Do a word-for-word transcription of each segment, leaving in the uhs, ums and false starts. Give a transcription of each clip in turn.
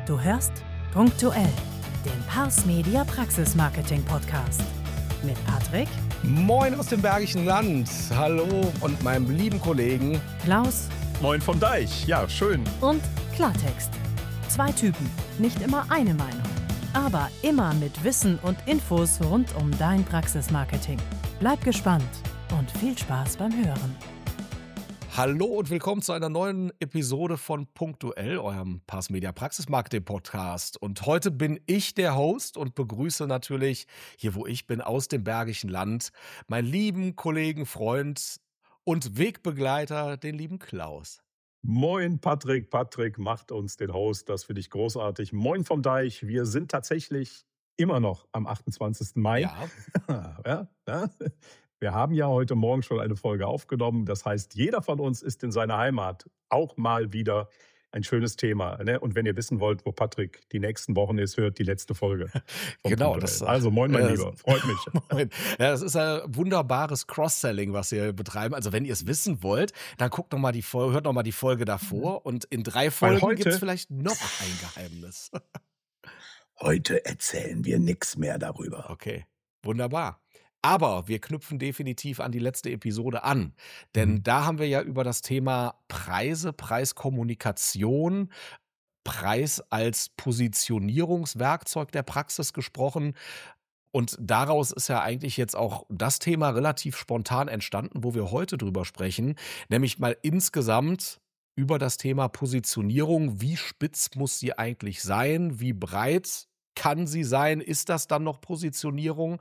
Du hörst Punktuell, den Pars Media Praxismarketing Podcast mit Patrick, Moin aus dem Bergischen Land. Hallo und meinem lieben Kollegen Klaus Moin vom Deich. Ja, schön. und Klartext. Zwei Typen, nicht immer eine Meinung, aber immer mit Wissen und Infos rund um dein Praxismarketing. Bleib gespannt und viel Spaß beim Hören. Hallo und willkommen zu einer neuen Episode von Punktuell, eurem Pars Media Praxismarketing Podcast. Und heute bin ich der Host und begrüße natürlich, hier wo ich bin, aus dem Bergischen Land, meinen lieben Kollegen, Freund und Wegbegleiter, den lieben Klaus. Moin Patrick. Patrick macht uns den Host. Das finde ich großartig. Moin vom Deich. Wir sind tatsächlich immer noch am achtundzwanzigsten Mai. Ja, ja, ja. Wir haben ja heute Morgen schon eine Folge aufgenommen. Das heißt, jeder von uns ist in seiner Heimat. Auch mal wieder ein schönes Thema. Ne? Und wenn ihr wissen wollt, wo Patrick die nächsten Wochen ist, hört die letzte Folge. vom genau. Punktuell. Das, Also moin mein äh, Lieber, freut mich. Moin. Ja, das ist ein wunderbares Cross-Selling, was wir betreiben. Also wenn ihr es wissen wollt, dann guckt noch mal die Folge, hört noch mal die Folge davor und in drei Folgen heute- gibt es vielleicht noch ein Geheimnis. Heute erzählen wir nichts mehr darüber. Okay, wunderbar. Aber wir knüpfen definitiv an die letzte Episode an, denn Mhm. da haben wir ja über das Thema Preise, Preiskommunikation, Preis als Positionierungswerkzeug der Praxis gesprochen. Und daraus ist ja eigentlich jetzt auch das Thema relativ spontan entstanden, wo wir heute drüber sprechen, nämlich mal insgesamt über das Thema Positionierung. Wie spitz muss sie eigentlich sein? Wie breit kann sie sein? Ist das dann noch Positionierung?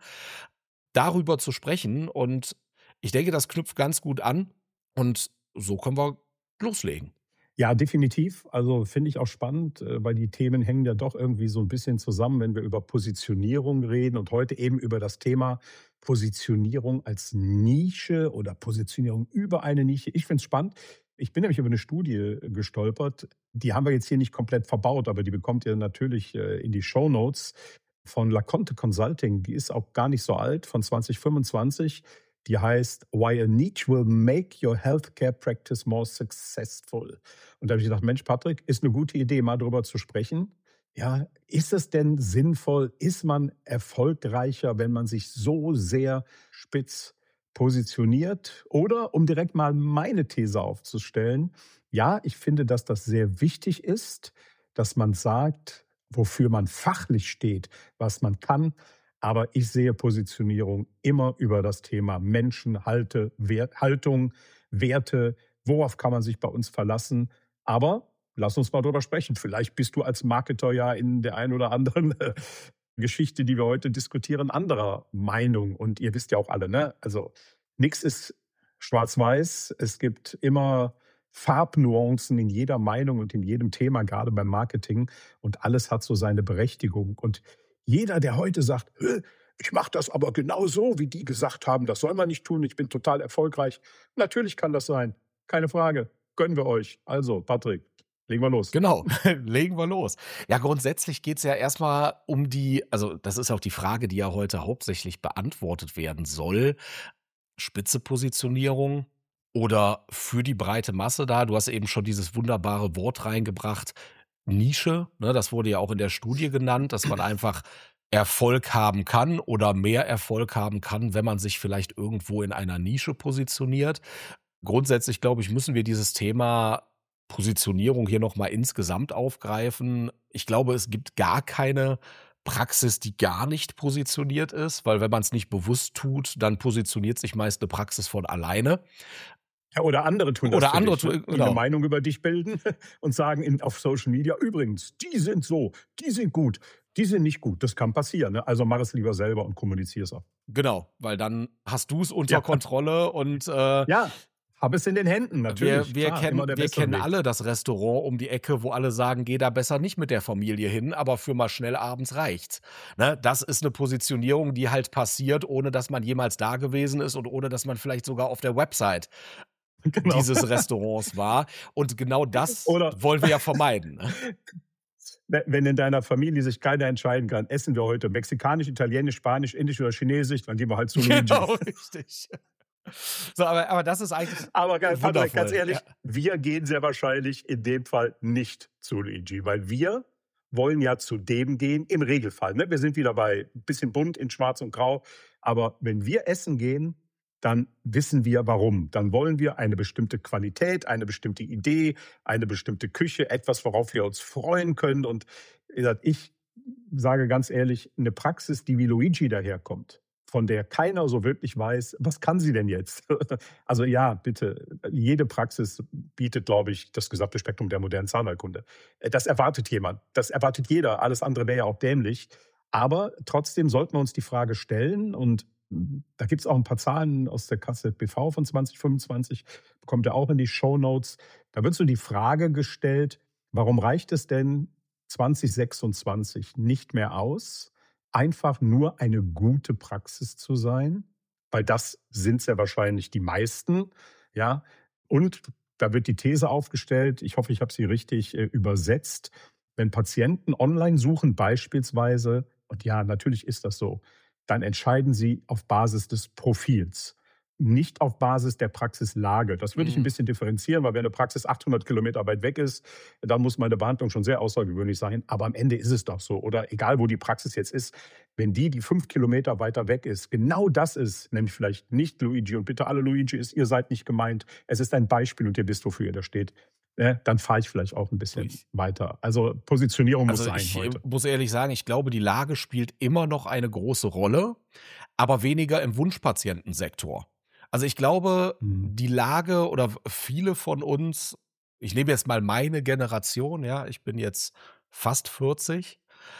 Darüber zu sprechen. Und ich denke, das knüpft ganz gut an. Und so können wir loslegen. Ja, definitiv. Also finde ich auch spannend, äh, weil die Themen hängen ja doch irgendwie so ein bisschen zusammen, wenn wir über Positionierung reden und heute eben über das Thema Positionierung als Nische oder Positionierung über eine Nische. Ich finde es spannend. Ich bin nämlich über eine Studie gestolpert. Die haben wir jetzt hier nicht komplett verbaut, aber die bekommt ihr natürlich äh, in die Shownotes von LaConte Consulting. Die ist auch gar nicht so alt, von zwanzig fünfundzwanzig. Die heißt Why a Niche Will Make Your Healthcare Practice More Successful. Und da habe ich gedacht, Mensch, Patrick, ist eine gute Idee, mal darüber zu sprechen. Ja, ist es denn sinnvoll? Ist man erfolgreicher, wenn man sich so sehr spitz positioniert? Oder, um direkt mal meine These aufzustellen, ja, ich finde, dass das sehr wichtig ist, dass man sagt, wofür man fachlich steht, was man kann. Aber ich sehe Positionierung immer über das Thema Menschen, Halte, Wert, Haltung, Werte. Worauf kann man sich bei uns verlassen? Aber lass uns mal drüber sprechen. Vielleicht bist du als Marketer ja in der einen oder anderen äh, Geschichte, die wir heute diskutieren, anderer Meinung. Und ihr wisst ja auch alle, ne? Also nichts ist schwarz-weiß. Es gibt immer Farbnuancen in jeder Meinung und in jedem Thema, gerade beim Marketing. Und alles hat so seine Berechtigung. Und jeder, der heute sagt, "Hä, ich mache das aber genau so, wie die gesagt haben, das soll man nicht tun, ich bin total erfolgreich." Natürlich kann das sein. Keine Frage. Gönnen wir euch. Also, Patrick, legen wir los. Genau, legen wir los. Ja, grundsätzlich geht es ja erstmal um die, also das ist auch die Frage, die ja heute hauptsächlich beantwortet werden soll. Spitze Positionierung oder für die breite Masse da. Du hast eben schon dieses wunderbare Wort reingebracht, Nische. Ne, das wurde ja auch in der Studie genannt, dass man einfach Erfolg haben kann oder mehr Erfolg haben kann, wenn man sich vielleicht irgendwo in einer Nische positioniert. Grundsätzlich, glaube ich, müssen wir dieses Thema Positionierung hier nochmal insgesamt aufgreifen. Ich glaube, es gibt gar keine Praxis, die gar nicht positioniert ist, weil wenn man es nicht bewusst tut, dann positioniert sich meist eine Praxis von alleine. Ja, oder andere tun das Oder für andere dich, ne? tun- Die genau. eine Meinung über dich bilden und sagen in, auf Social Media, übrigens, die sind so, die sind gut, die sind nicht gut. Das kann passieren. Ne? Also mach es lieber selber und kommuniziere es auch. Genau, weil dann hast du es unter Ja. Kontrolle und äh, Ja, hab es in den Händen, natürlich. wir, wir Klar, kennen, immer der wir bessere kennen Weg. alle das Restaurant um die Ecke, wo alle sagen, geh da besser nicht mit der Familie hin, aber für mal schnell abends reicht's. Ne? Das ist eine Positionierung, die halt passiert, ohne dass man jemals da gewesen ist und ohne dass man vielleicht sogar auf der Website Genau. dieses Restaurants war. Und genau das Oder- wollen wir ja vermeiden. Ne? Wenn in deiner Familie sich keiner entscheiden kann, essen wir heute mexikanisch, italienisch, spanisch, indisch oder chinesisch, dann gehen wir halt zu Luigi. Genau, richtig. So, aber, aber das ist eigentlich Aber ganz, Patrick, wundervoll. ganz ehrlich, Ja. wir gehen sehr wahrscheinlich in dem Fall nicht zu Luigi, weil wir wollen ja zu dem gehen, im Regelfall. Ne? Wir sind wieder bei ein bisschen bunt in Schwarz und Grau. Aber wenn wir essen gehen, dann wissen wir warum. Dann wollen wir eine bestimmte Qualität, eine bestimmte Idee, eine bestimmte Küche, etwas, worauf wir uns freuen können. Und wie gesagt, ich sage ganz ehrlich, eine Praxis, die wie Luigi daherkommt, von der keiner so wirklich weiß, was kann sie denn jetzt? Also ja, bitte, jede Praxis bietet, glaube ich, das gesamte Spektrum der modernen Zahnheilkunde. Das erwartet jemand, das erwartet jeder, alles andere wäre ja auch dämlich. Aber trotzdem sollten wir uns die Frage stellen, und da gibt es auch ein paar Zahlen aus der K Z B V von zwanzig fünfundzwanzig, bekommt ihr auch in die Shownotes. Da wird so die Frage gestellt, warum reicht es denn zwanzig sechsundzwanzig nicht mehr aus, einfach nur eine gute Praxis zu sein? Weil das sind ja wahrscheinlich die meisten. Ja? Und da wird die These aufgestellt, ich hoffe, ich habe sie richtig äh, übersetzt, wenn Patienten online suchen beispielsweise, und ja, natürlich ist das so, dann entscheiden sie auf Basis des Profils, nicht auf Basis der Praxislage. Das würde ich ein Mhm. bisschen differenzieren, weil wenn eine Praxis achthundert Kilometer weit weg ist, dann muss meine Behandlung schon sehr außergewöhnlich sein. Aber am Ende ist es doch so. Oder egal, wo die Praxis jetzt ist, wenn die, die fünf Kilometer weiter weg ist, genau das ist, nämlich vielleicht nicht Luigi, und bitte alle Luigi ist, ihr seid nicht gemeint, es ist ein Beispiel und ihr wisst, wofür ihr da steht, ne, dann fahre ich vielleicht auch ein bisschen Ich- weiter. Also Positionierung muss Also sein ich äh, heute. muss ehrlich sagen, ich glaube, die Lage spielt immer noch eine große Rolle, aber weniger im Wunschpatientensektor. Also ich glaube, Mhm. die Lage oder viele von uns, ich nehme jetzt mal meine Generation, ja, ich bin jetzt fast vierzig.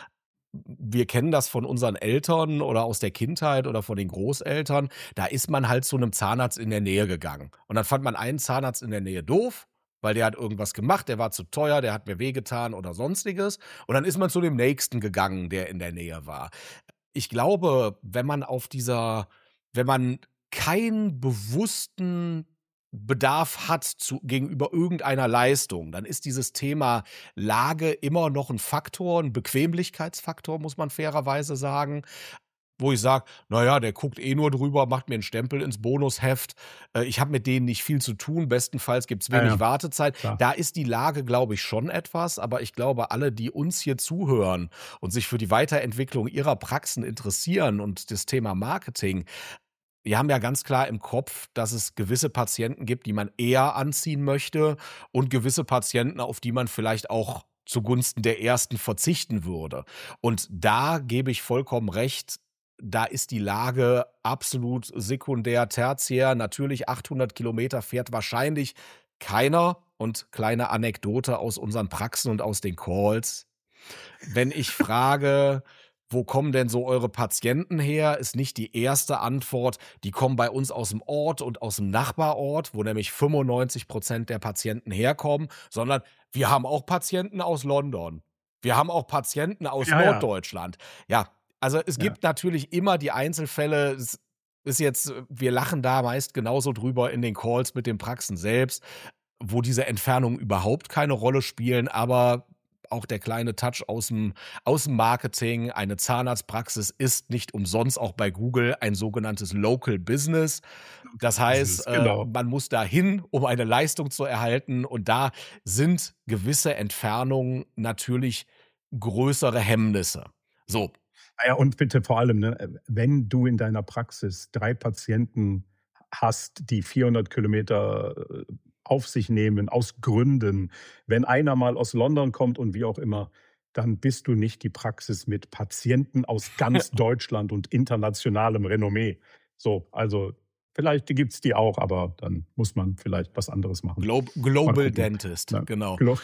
Wir kennen das von unseren Eltern oder aus der Kindheit oder von den Großeltern. Da ist man halt zu einem Zahnarzt in der Nähe gegangen. Und dann fand man einen Zahnarzt in der Nähe doof, weil der hat irgendwas gemacht, der war zu teuer, der hat mir wehgetan oder Sonstiges. Und dann ist man zu dem Nächsten gegangen, der in der Nähe war. Ich glaube, wenn man auf dieser wenn man keinen bewussten Bedarf hat zu gegenüber irgendeiner Leistung, dann ist dieses Thema Lage immer noch ein Faktor, ein Bequemlichkeitsfaktor, muss man fairerweise sagen, wo ich sage: „Na ja, der guckt eh nur drüber, macht mir 'n Stempel ins Bonusheft. Äh, ich habe mit denen nicht viel zu tun. Bestenfalls gibt's Ja, wenig ja, Wartezeit." klar. Da ist die Lage, glaube ich, schon etwas, aber ich glaube, alle, die uns hier zuhören und sich für die Weiterentwicklung ihrer Praxen interessieren und das Thema Marketing, wir haben ja ganz klar im Kopf, dass es gewisse Patienten gibt, die man eher anziehen möchte und gewisse Patienten, auf die man vielleicht auch zugunsten der ersten verzichten würde. Und da gebe ich vollkommen recht, da ist die Lage absolut sekundär, tertiär. Natürlich achthundert Kilometer fährt wahrscheinlich keiner. Und kleine Anekdote aus unseren Praxen und aus den Calls: Wenn ich frage: „Wo kommen denn so eure Patienten her?", ist nicht die erste Antwort: „Die kommen bei uns aus dem Ort und aus dem Nachbarort", wo nämlich fünfundneunzig Prozent der Patienten herkommen, sondern: „Wir haben auch Patienten aus London. Wir haben auch Patienten aus Ja, ja, Norddeutschland." Ja, also es ja. gibt natürlich immer die Einzelfälle. Es ist jetzt wir lachen da meist genauso drüber in den Calls mit den Praxen selbst, wo diese Entfernungen überhaupt keine Rolle spielen, aber auch der kleine Touch aus'm aus'm Marketing. Eine Zahnarztpraxis ist nicht umsonst auch bei Google ein sogenanntes Local Business. Das heißt, Business, äh, genau. man muss dahin, um eine Leistung zu erhalten, und da sind gewisse Entfernungen natürlich größere Hemmnisse. So, Ah ja, und bitte vor allem, ne, äh, wenn du in deiner Praxis drei Patienten hast, die vierhundert Kilometer äh, auf sich nehmen aus Gründen, wenn einer mal aus London kommt und wie auch immer, dann bist du nicht die Praxis mit Patienten aus ganz Deutschland und internationalem Renommee. So, also vielleicht gibt's die auch, aber dann muss man vielleicht was anderes machen. Glo Mal Global gucken. Dentist, Ne? genau. Glo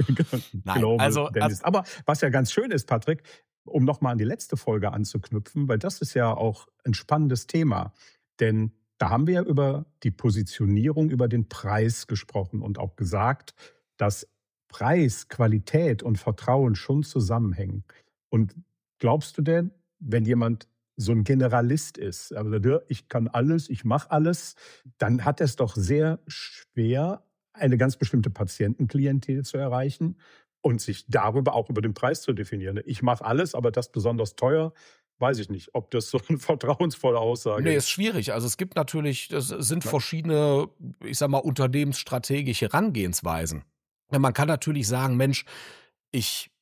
Nein, Global also also Dentist. Aber was ja ganz schön ist, Patrick, um nochmal an die letzte Folge anzuknüpfen, weil das ist ja auch ein spannendes Thema. Denn da haben wir ja über die Positionierung, über den Preis gesprochen und auch gesagt, dass Preis, Qualität und Vertrauen schon zusammenhängen. Und glaubst du denn, wenn jemand so ein Generalist ist, also der, ich kann alles, ich mache alles, dann hat er es doch sehr schwer, eine ganz bestimmte Patientenklientel zu erreichen und sich darüber auch über den Preis zu definieren. Ich mache alles, aber das besonders teuer, weiß ich nicht, ob das so eine vertrauensvolle Aussage Ne, ist ist. schwierig. Also, es gibt natürlich das sind Ne? verschiedene, ich sage mal, unternehmensstrategische Herangehensweisen. Ja, man kann natürlich sagen: „Mensch, ich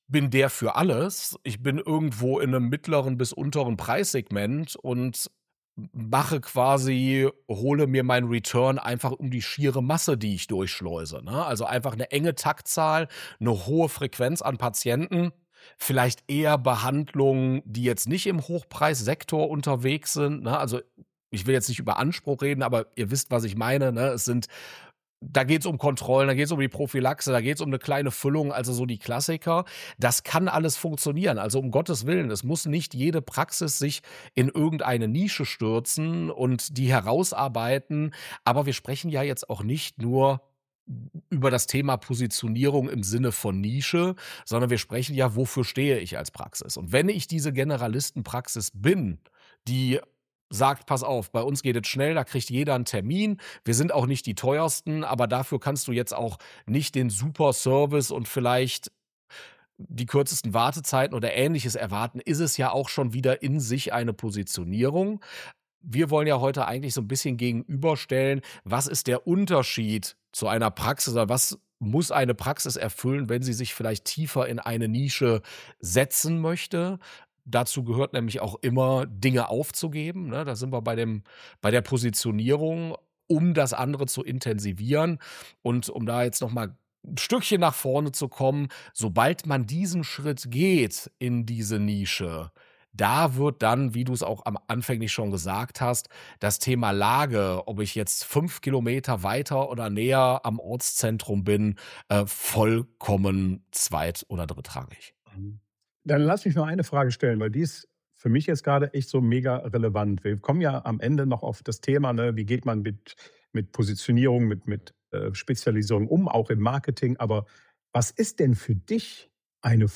bin der für alles. Ich bin irgendwo in 'nem mittleren bis unteren Preissegment und m mache quasi hole mir meinen Return einfach um die schiere Masse, die ich durchschleuse, ne? Also, einfach 'ne enge Taktzahl, 'ne hohe Frequenz an Patienten, vielleicht eher Behandlungen, die jetzt nicht im Hochpreissektor unterwegs sind, ne? Also, ich will jetzt nicht über Anspruch reden, aber ihr wisst, was ich meine, ne? Es sind da geht's um Kontrollen, da geht's um die Prophylaxe, da geht's um 'ne kleine Füllung, also so die Klassiker. Das kann alles funktionieren. Also, um Gottes Willen, es muss nicht jede Praxis sich in irgendeine Nische stürzen und die herausarbeiten. Aber wir sprechen ja jetzt auch nicht nur über das Thema Positionierung im Sinne von Nische, sondern wir sprechen ja, wofür stehe ich als Praxis? Und wenn ich diese Generalistenpraxis bin, die sagt: „Pass auf, bei uns geht es schnell, da kriegt jeder 'n Termin. Wir sind auch nicht die teuersten, aber dafür kannst du jetzt auch nicht den super Service und vielleicht die kürzesten Wartezeiten oder Ähnliches erwarten“, ist es ja auch schon wieder in sich eine Positionierung. Wir wollen ja heute eigentlich so 'n bisschen gegenüberstellen, was ist der Unterschied zu einer Praxis oder was muss eine Praxis erfüllen, wenn sie sich vielleicht tiefer in eine Nische setzen möchte? Dazu gehört nämlich auch immer, Dinge aufzugeben, ne? Da sind wir bei dem bei der Positionierung, um das andere zu intensivieren. Und um da jetzt noch mal 'n Stückchen nach vorne zu kommen, sobald man diesen Schritt geht in diese Nische, da wird dann, wie du's auch am anfänglich schon gesagt hast, das Thema Lage, ob ich jetzt fünf Kilometer weiter oder näher am Ortszentrum bin, äh, vollkommen zweit oder drittrangig. Mhm. Dann lass mich nur eine Frage stellen, weil die ist für mich jetzt grade echt so mega relevant. Wir kommen ja am Ende noch auf das Thema, ne, wie geht man mit mit Positionierung, mit mit, äh, Spezialisierung um, auch im Marketing. Aber was ist denn für dich eine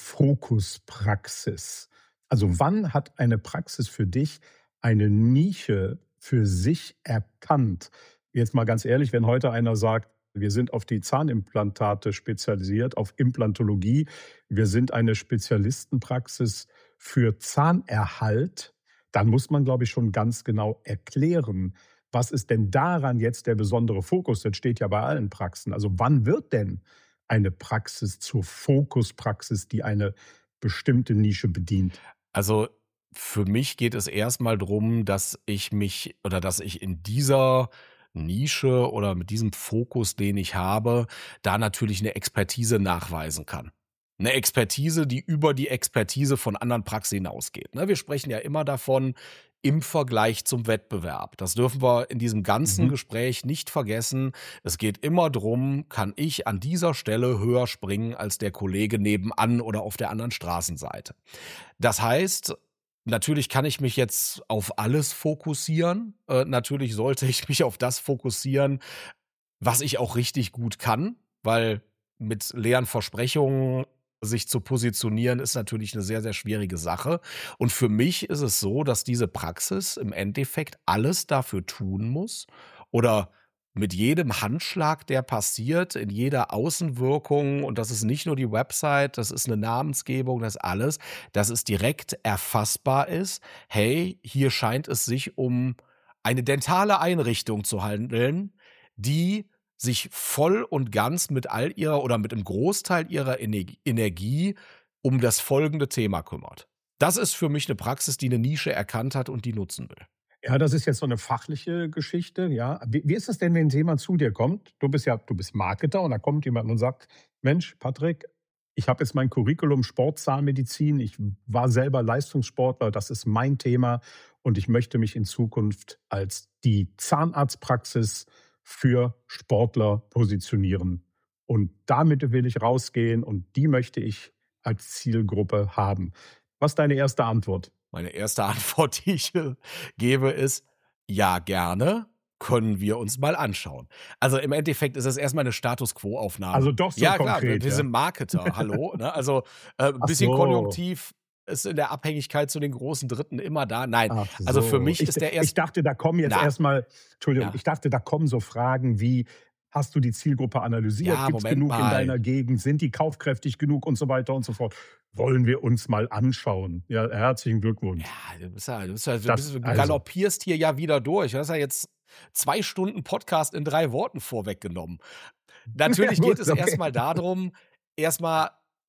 Fokuspraxis? Also, wann hat eine Praxis für dich eine Nische für sich erkannt? Jetzt mal ganz ehrlich, wenn heute einer sagt: „Wir sind auf die Zahnimplantate spezialisiert, auf Implantologie. Wir sind eine Spezialistenpraxis für Zahnerhalt“, dann muss man, glaube ich, schon ganz genau erklären, was ist denn daran jetzt der besondere Fokus? Das steht ja bei allen Praxen. Also, wann wird denn eine Praxis zur Fokuspraxis, die eine bestimmte Nische bedient? Also, für mich geht es erst mal drum, dass ich mich oder dass ich in dieser Nische oder mit diesem Fokus, den ich habe, da natürlich 'ne Expertise nachweisen kann. 'Ne Expertise, die über die Expertise von anderen Praxen hinausgeht, ne? Wir sprechen ja immer davon im Vergleich zum Wettbewerb. Das dürfen wir in diesem ganzen Mhm. Gespräch nicht vergessen. Es geht immer drum: Kann ich an dieser Stelle höher springen als der Kollege nebenan oder auf der anderen Straßenseite? Das heißt, natürlich kann ich mich jetzt auf alles fokussieren. Äh, natürlich sollte ich mich auf das fokussieren, was ich auch richtig gut kann, weil mit leeren Versprechungen sich zu positionieren, ist natürlich 'ne sehr, sehr schwierige Sache. Und für mich ist es so, dass diese Praxis im Endeffekt alles dafür tun muss oder mit jedem Handschlag, der passiert, in jeder Außenwirkung und das ist nicht nur die Website, das ist 'ne Namensgebung, das alles, dass es direkt erfassbar ist: „Hey, hier scheint es sich um eine dentale Einrichtung zu handeln, die sich voll und ganz mit all ihrer oder mit 'nem Großteil ihrer Energ Energie um das folgende Thema kümmert.“ Das ist für mich 'ne Praxis, die 'ne Nische erkannt hat und die nutzen will. Ja, das ist jetzt so 'ne fachliche Geschichte, ja. Wie wie ist es denn, wenn jemand zu dir kommt? Du bist ja du bist Marketer und da kommt jemand und sagt: „Mensch, Patrick, ich habe jetzt mein Curriculum Sportzahnmedizin. Ich war selber Leistungssportler, das ist mein Thema und ich möchte mich in Zukunft als die Zahnarztpraxis für Sportler positionieren. Und damit will ich rausgehen und die möchte ich als Zielgruppe haben.“ Was ist deine erste Antwort? Meine erste Antwort, die ich, äh, gebe, ist: „Ja, gerne, können wir uns mal anschauen.“ Also, im Endeffekt ist es erst mal 'ne Status-Quo-Aufnahme. Also, doch so Ja klar, wir konkret, wir ja? sind Marketer, hallo, ne? Also, äh, Ach bisschen so. Konjunktiv ist in der Abhängigkeit zu den großen Dritten immer da. Nein, Ach also, für so. mich Ich ist d der ich erst dachte, da kommen jetzt na erst mal Entschuldigung, ja. ich dachte, da kommen so Fragen wie: „Hast du die Zielgruppe analysiert? Ja, Gibt's Moment genug in mal. deiner Gegend? Sind die kaufkräftig genug?“ Und so weiter und so fort. Wollen wir uns mal anschauen. Ja, herzlichen Glückwunsch. Ja, du bist ja du bist ja du Das bist du also galoppierst hier ja wieder durch. Du hast ja jetzt zwei Stunden Podcast in drei Worten vorweggenommen. Ja Natürlich geht gut, es erst okay. mal da drum, erst mal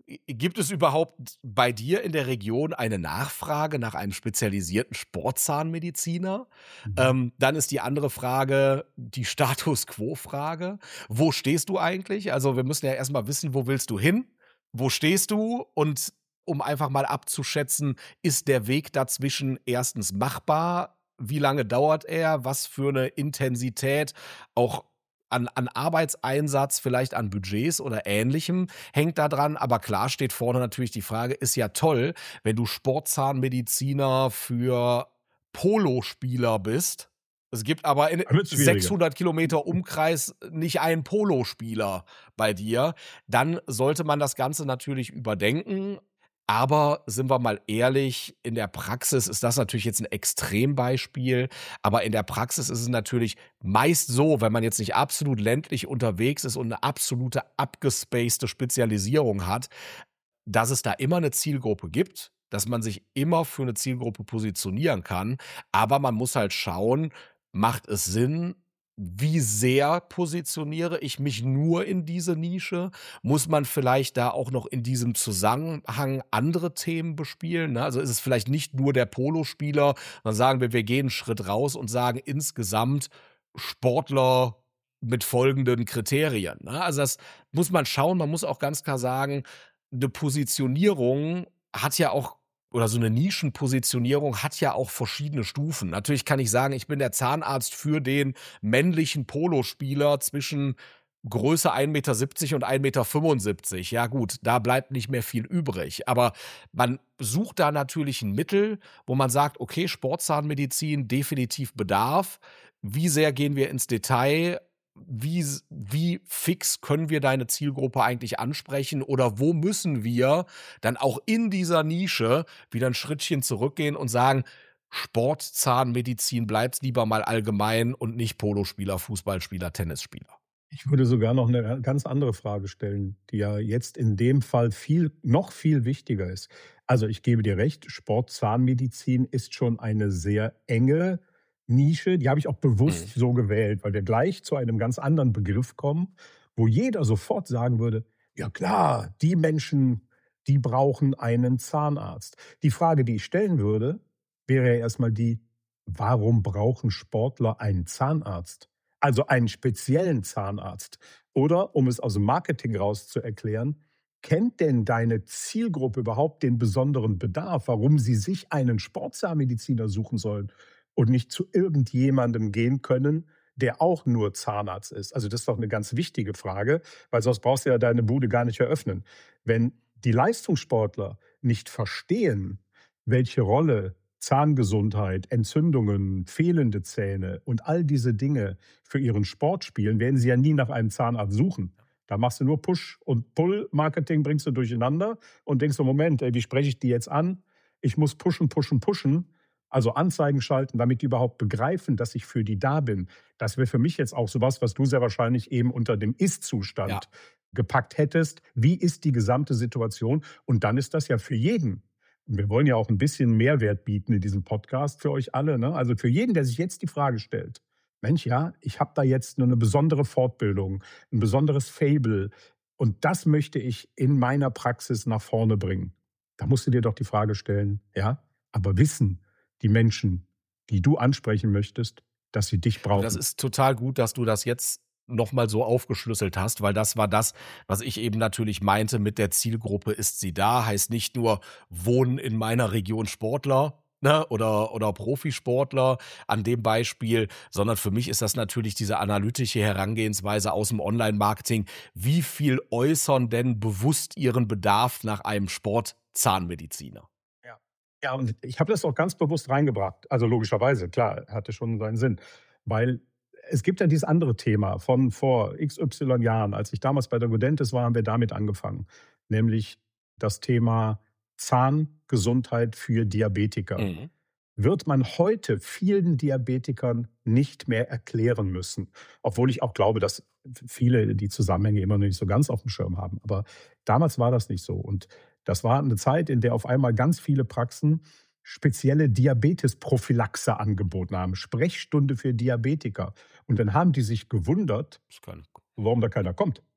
gibt es überhaupt bei dir in der Region eine Nachfrage nach einem spezialisierten Sportzahnmediziner? Mhm. Ähm, dann ist die andere Frage die Status-quo-Frage. Wo stehst du eigentlich? Also, wir müssen ja erst mal wissen, wo willst du hin? Wo stehst du? Und um einfach mal abzuschätzen, ist der Weg dazwischen erstens machbar? Wie lange dauert er? Was für 'ne Intensität auch an an Arbeitseinsatz, vielleicht an Budgets oder Ähnlichem hängt da dran. Aber klar steht vorne natürlich die Frage: Ist ja toll, wenn du Sportzahnmediziner für Polospieler bist. Es gibt aber in Da wird's schwieriger. sechshundert Kilometer Umkreis nicht einen Polospieler bei dir. Dann sollte man das Ganze natürlich überdenken. Aber sind wir mal ehrlich, in der Praxis ist das natürlich jetzt 'n Extrembeispiel, aber in der Praxis ist es natürlich meist so, wenn man jetzt nicht absolut ländlich unterwegs ist und 'ne absolute abgespacede Spezialisierung hat, dass es da immer 'ne Zielgruppe gibt, dass man sich immer für 'ne Zielgruppe positionieren kann. Aber man muss halt schauen, macht es Sinn? Wie sehr positioniere ich mich nur in diese Nische? Muss man vielleicht da auch noch in diesem Zusammenhang andere Themen bespielen, ne? Also, ist es vielleicht nicht nur der Polospieler, dann sagen wir, wir gehen 'n Schritt raus und sagen insgesamt Sportler mit folgenden Kriterien, ne? Also, das muss man schauen. Man muss auch ganz klar sagen, 'ne Positionierung hat ja auch oder so 'ne Nischenpositionierung hat ja auch verschiedene Stufen. Natürlich kann ich sagen, ich bin der Zahnarzt für den männlichen Polospieler zwischen Größe ein Meter siebzig und ein Meter fünfundsiebzig. Ja gut, da bleibt nicht mehr viel übrig. Aber man sucht da natürlich 'n Mittel, wo man sagt: „Okay, Sportzahnmedizin, definitiv Bedarf. Wie sehr gehen wir ins Detail? Wie s wie fix können wir deine Zielgruppe eigentlich ansprechen? Oder wo müssen wir dann auch in dieser Nische wieder 'n Schrittchen zurückgehen und sagen: ‚Sportzahnmedizin bleibt lieber mal allgemein und nicht Polospieler, Fußballspieler, Tennisspieler?‘“ Ich würde sogar noch 'ne ga ganz andere Frage stellen, die ja jetzt in dem Fall viel noch viel wichtiger ist. Also, ich gebe dir recht, Sportzahnmedizin ist schon eine sehr enge Nische. Die habe ich auch bewusst Mhm. so gewählt, weil wir gleich zu einem ganz anderen Begriff kommen, wo jeder sofort sagen würde: „Ja klar, die Menschen, die brauchen einen Zahnarzt.“ Die Frage, die ich stellen würde, wäre ja erst mal die: Warum brauchen Sportler einen Zahnarzt? Also, einen speziellen Zahnarzt? Oder, um es aus'm Marketing raus zu erklären: Kennt denn deine Zielgruppe überhaupt den besonderen Bedarf, warum sie sich einen Sportzahnmediziner suchen sollen und nicht zu irgendjemandem gehen können, der auch nur Zahnarzt ist? Also, das ist doch 'ne ganz wichtige Frage, weil sonst brauchst du ja deine Bude gar nicht eröffnen. Wenn die Leistungssportler nicht verstehen, welche Rolle Zahngesundheit, Entzündungen, fehlende Zähne und all diese Dinge für ihren Sport spielen, werden sie ja nie nach einem Zahnarzt suchen. Da machst du nur Push und Pull-Marketing bringst du durcheinander und denkst so: „Moment, ey, wie spreche ich die jetzt an? Ich muss pushen, pushen, pushen.“ Also, Anzeigen schalten, damit die überhaupt begreifen, dass ich für die da bin. Das wäre für mich jetzt auch so was, was du sehr wahrscheinlich eben unter dem Ja. Ist-Zustand gepackt hättest. Wie ist die gesamte Situation? Und dann ist das ja für jeden und wir wollen ja auch 'n bisschen Mehrwert bieten in diesem Podcast für euch alle, ne? Also, für jeden, der sich jetzt die Frage stellt: „Mensch, ja, ich habe da jetzt 'ne 'ne besondere Fortbildung, 'n besonderes Faible und das möchte ich in meiner Praxis nach vorne bringen.“ Da musst du dir doch die Frage stellen: „Ja, aber wissen die Menschen, die du ansprechen möchtest, dass sie dich Du, das brauchen?“ ist total gut, dass du das jetzt noch mal so aufgeschlüsselt hast, weil das war das, was ich eben natürlich meinte mit der Zielgruppe ist sie da? Heißt nicht nur, wohnen in meiner Region Sportler, ne, oder oder Profisportler an dem Beispiel, sondern für mich ist das natürlich diese analytische Herangehensweise aus'm Online-Marketing. Wie viel äußern denn bewusst ihren Bedarf nach einem Sportzahnmediziner? Ja. Ja, und ich habe das auch ganz bewusst reingebracht. Also, logischerweise, klar, hatte schon seinen Sinn. Weil es gibt ja dieses andere Thema von vor X Y Jahren. Als ich damals bei der Gudentes war, haben wir damit angefangen, nämlich das Thema Zahngesundheit für Diabetiker. Mhm. Wird man heute vielen Diabetikern nicht mehr erklären müssen, obwohl ich auch glaube, dass v viele die Zusammenhänge immer noch nicht so ganz auf'm Schirm haben. Aber damals war das nicht so. Und das war 'ne Zeit, in der auf einmal ganz viele Praxen spezielle Diabetesprophylaxe angeboten haben, Sprechstunde für Diabetiker. Und dann haben die sich gewundert, Ist kein warum da keiner kommt.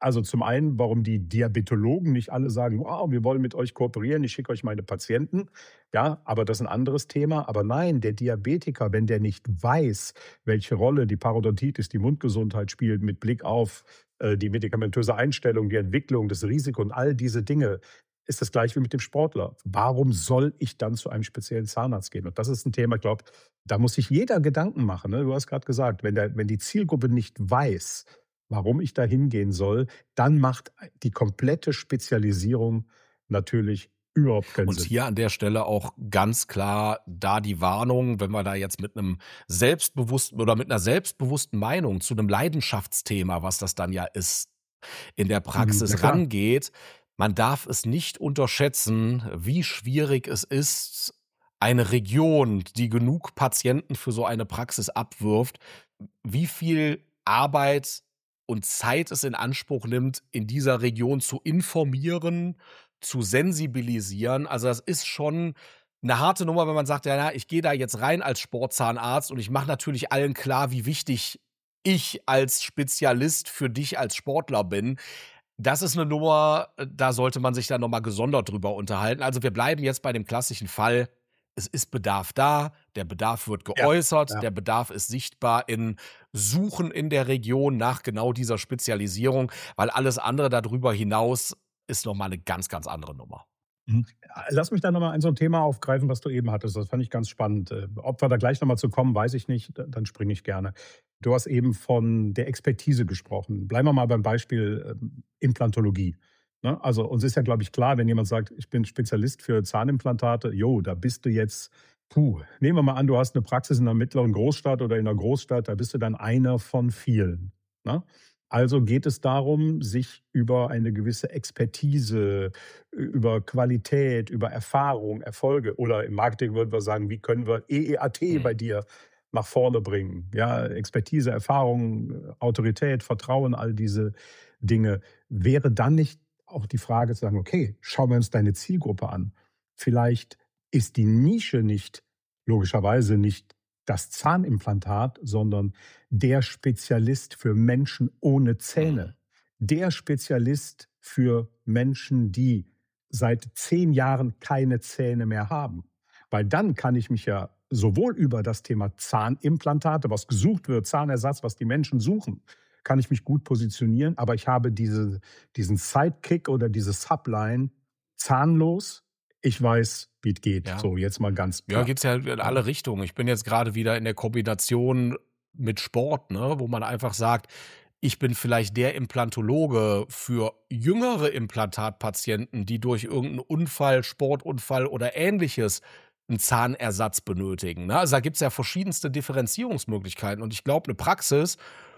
Also zum einen, warum die Diabetologen nicht alle sagen, wow, wir wollen mit euch kooperieren, ich schicke euch meine Patienten. Ja, aber das ist ein anderes Thema. Aber nein, der Diabetiker, wenn der nicht weiß, welche Rolle die Parodontitis, die Mundgesundheit spielt, mit Blick auf äh, die medikamentöse Einstellung, die Entwicklung, das Risiko und all diese Dinge, ist das gleich wie mit dem Sportler. Warum soll ich dann zu einem speziellen Zahnarzt gehen? Und das ist ein Thema, ich glaube, da muss sich jeder Gedanken machen. Ne? Du hast gerade gesagt, wenn, der, wenn die Zielgruppe nicht weiß, warum ich da hingehen soll, dann macht die komplette Spezialisierung natürlich überhaupt keinen Und Sinn. hier an der Stelle auch ganz klar da die Warnung, wenn wir da jetzt mit einem selbstbewussten oder mit einer selbstbewussten Meinung zu einem Leidenschaftsthema, was das dann ja ist, in der Mhm, na Praxis klar. rangeht. Man darf es nicht unterschätzen, wie schwierig es ist, eine Region, die genug Patienten für so eine Praxis abwirft, wie viel Arbeit und Zeit es in Anspruch nimmt, in dieser Region zu informieren, zu sensibilisieren. Also, das ist schon eine harte Nummer, wenn man sagt: „Ja, na, ich gehe da jetzt rein als Sportzahnarzt und ich mache natürlich allen klar, wie wichtig ich als Spezialist für dich als Sportler bin." Das ist 'ne Nummer, äh, da sollte man sich dann noch mal gesondert drüber unterhalten. Also, wir bleiben jetzt bei dem klassischen Fall. Es ist Bedarf da, der Bedarf wird Ja, geäußert, ja. der Bedarf ist sichtbar in Suchen in der Region nach genau dieser Spezialisierung, weil alles andere da drüber hinaus ist noch mal 'ne ganz, ganz andere Nummer. Mhm. Lass mich da noch mal ein so 'n Thema aufgreifen, was du eben hattest. Das fand ich ganz spannend. Äh, ob wir da gleich noch mal zu kommen, weiß ich nicht. D dann springe ich gerne. Du hast eben von der Expertise gesprochen. Bleiben wir mal beim Beispiel, ähm, Implantologie, ne? Also, uns ist ja, glaube ich, klar, wenn jemand sagt: „Ich bin Spezialist für Zahnimplantate“, jo, da bist du jetzt puh, nehmen wir mal an, du hast eine Praxis in einer mittleren Großstadt oder in einer Großstadt, da bist du dann einer von vielen, ne? Also geht es darum, sich über eine gewisse Expertise, über Qualität, über Erfahrung, Erfolge oder im Marketing würden wir sagen, wie können wir E E A T Mhm. bei dir nach vorne bringen? Ja, Expertise, Erfahrung, Autorität, Vertrauen, all diese Dinge. Wäre dann nicht auch die Frage zu sagen, okay, schauen wir uns deine Zielgruppe an. Vielleicht ist die Nische nicht, logischerweise nicht das Zahnimplantat, sondern der Spezialist für Menschen ohne Mhm. Zähne. Der Spezialist für Menschen, die seit zehn Jahren keine Zähne mehr haben. Weil dann kann ich mich ja sowohl über das Thema Zahnimplantate, was gesucht wird, Zahnersatz, was die Menschen suchen, kann ich mich gut positionieren, aber ich habe diese, diesen Sidekick oder diese Subline zahnlos. Ich weiß, wie es geht. Ja. So, jetzt mal ganz Ja, platt. geht's ja in Ja. alle Richtungen. Ich bin jetzt grade wieder in der Kombination mit Sport, ne, wo man einfach sagt: „Ich bin vielleicht der Implantologe für jüngere Implantatpatienten, die durch irgend 'n Unfall, Sportunfall oder Ähnliches 'n Zahnersatz benötigen", ne? Also, da gibt's ja verschiedenste Differenzierungsmöglichkeiten und ich glaube, 'ne Praxis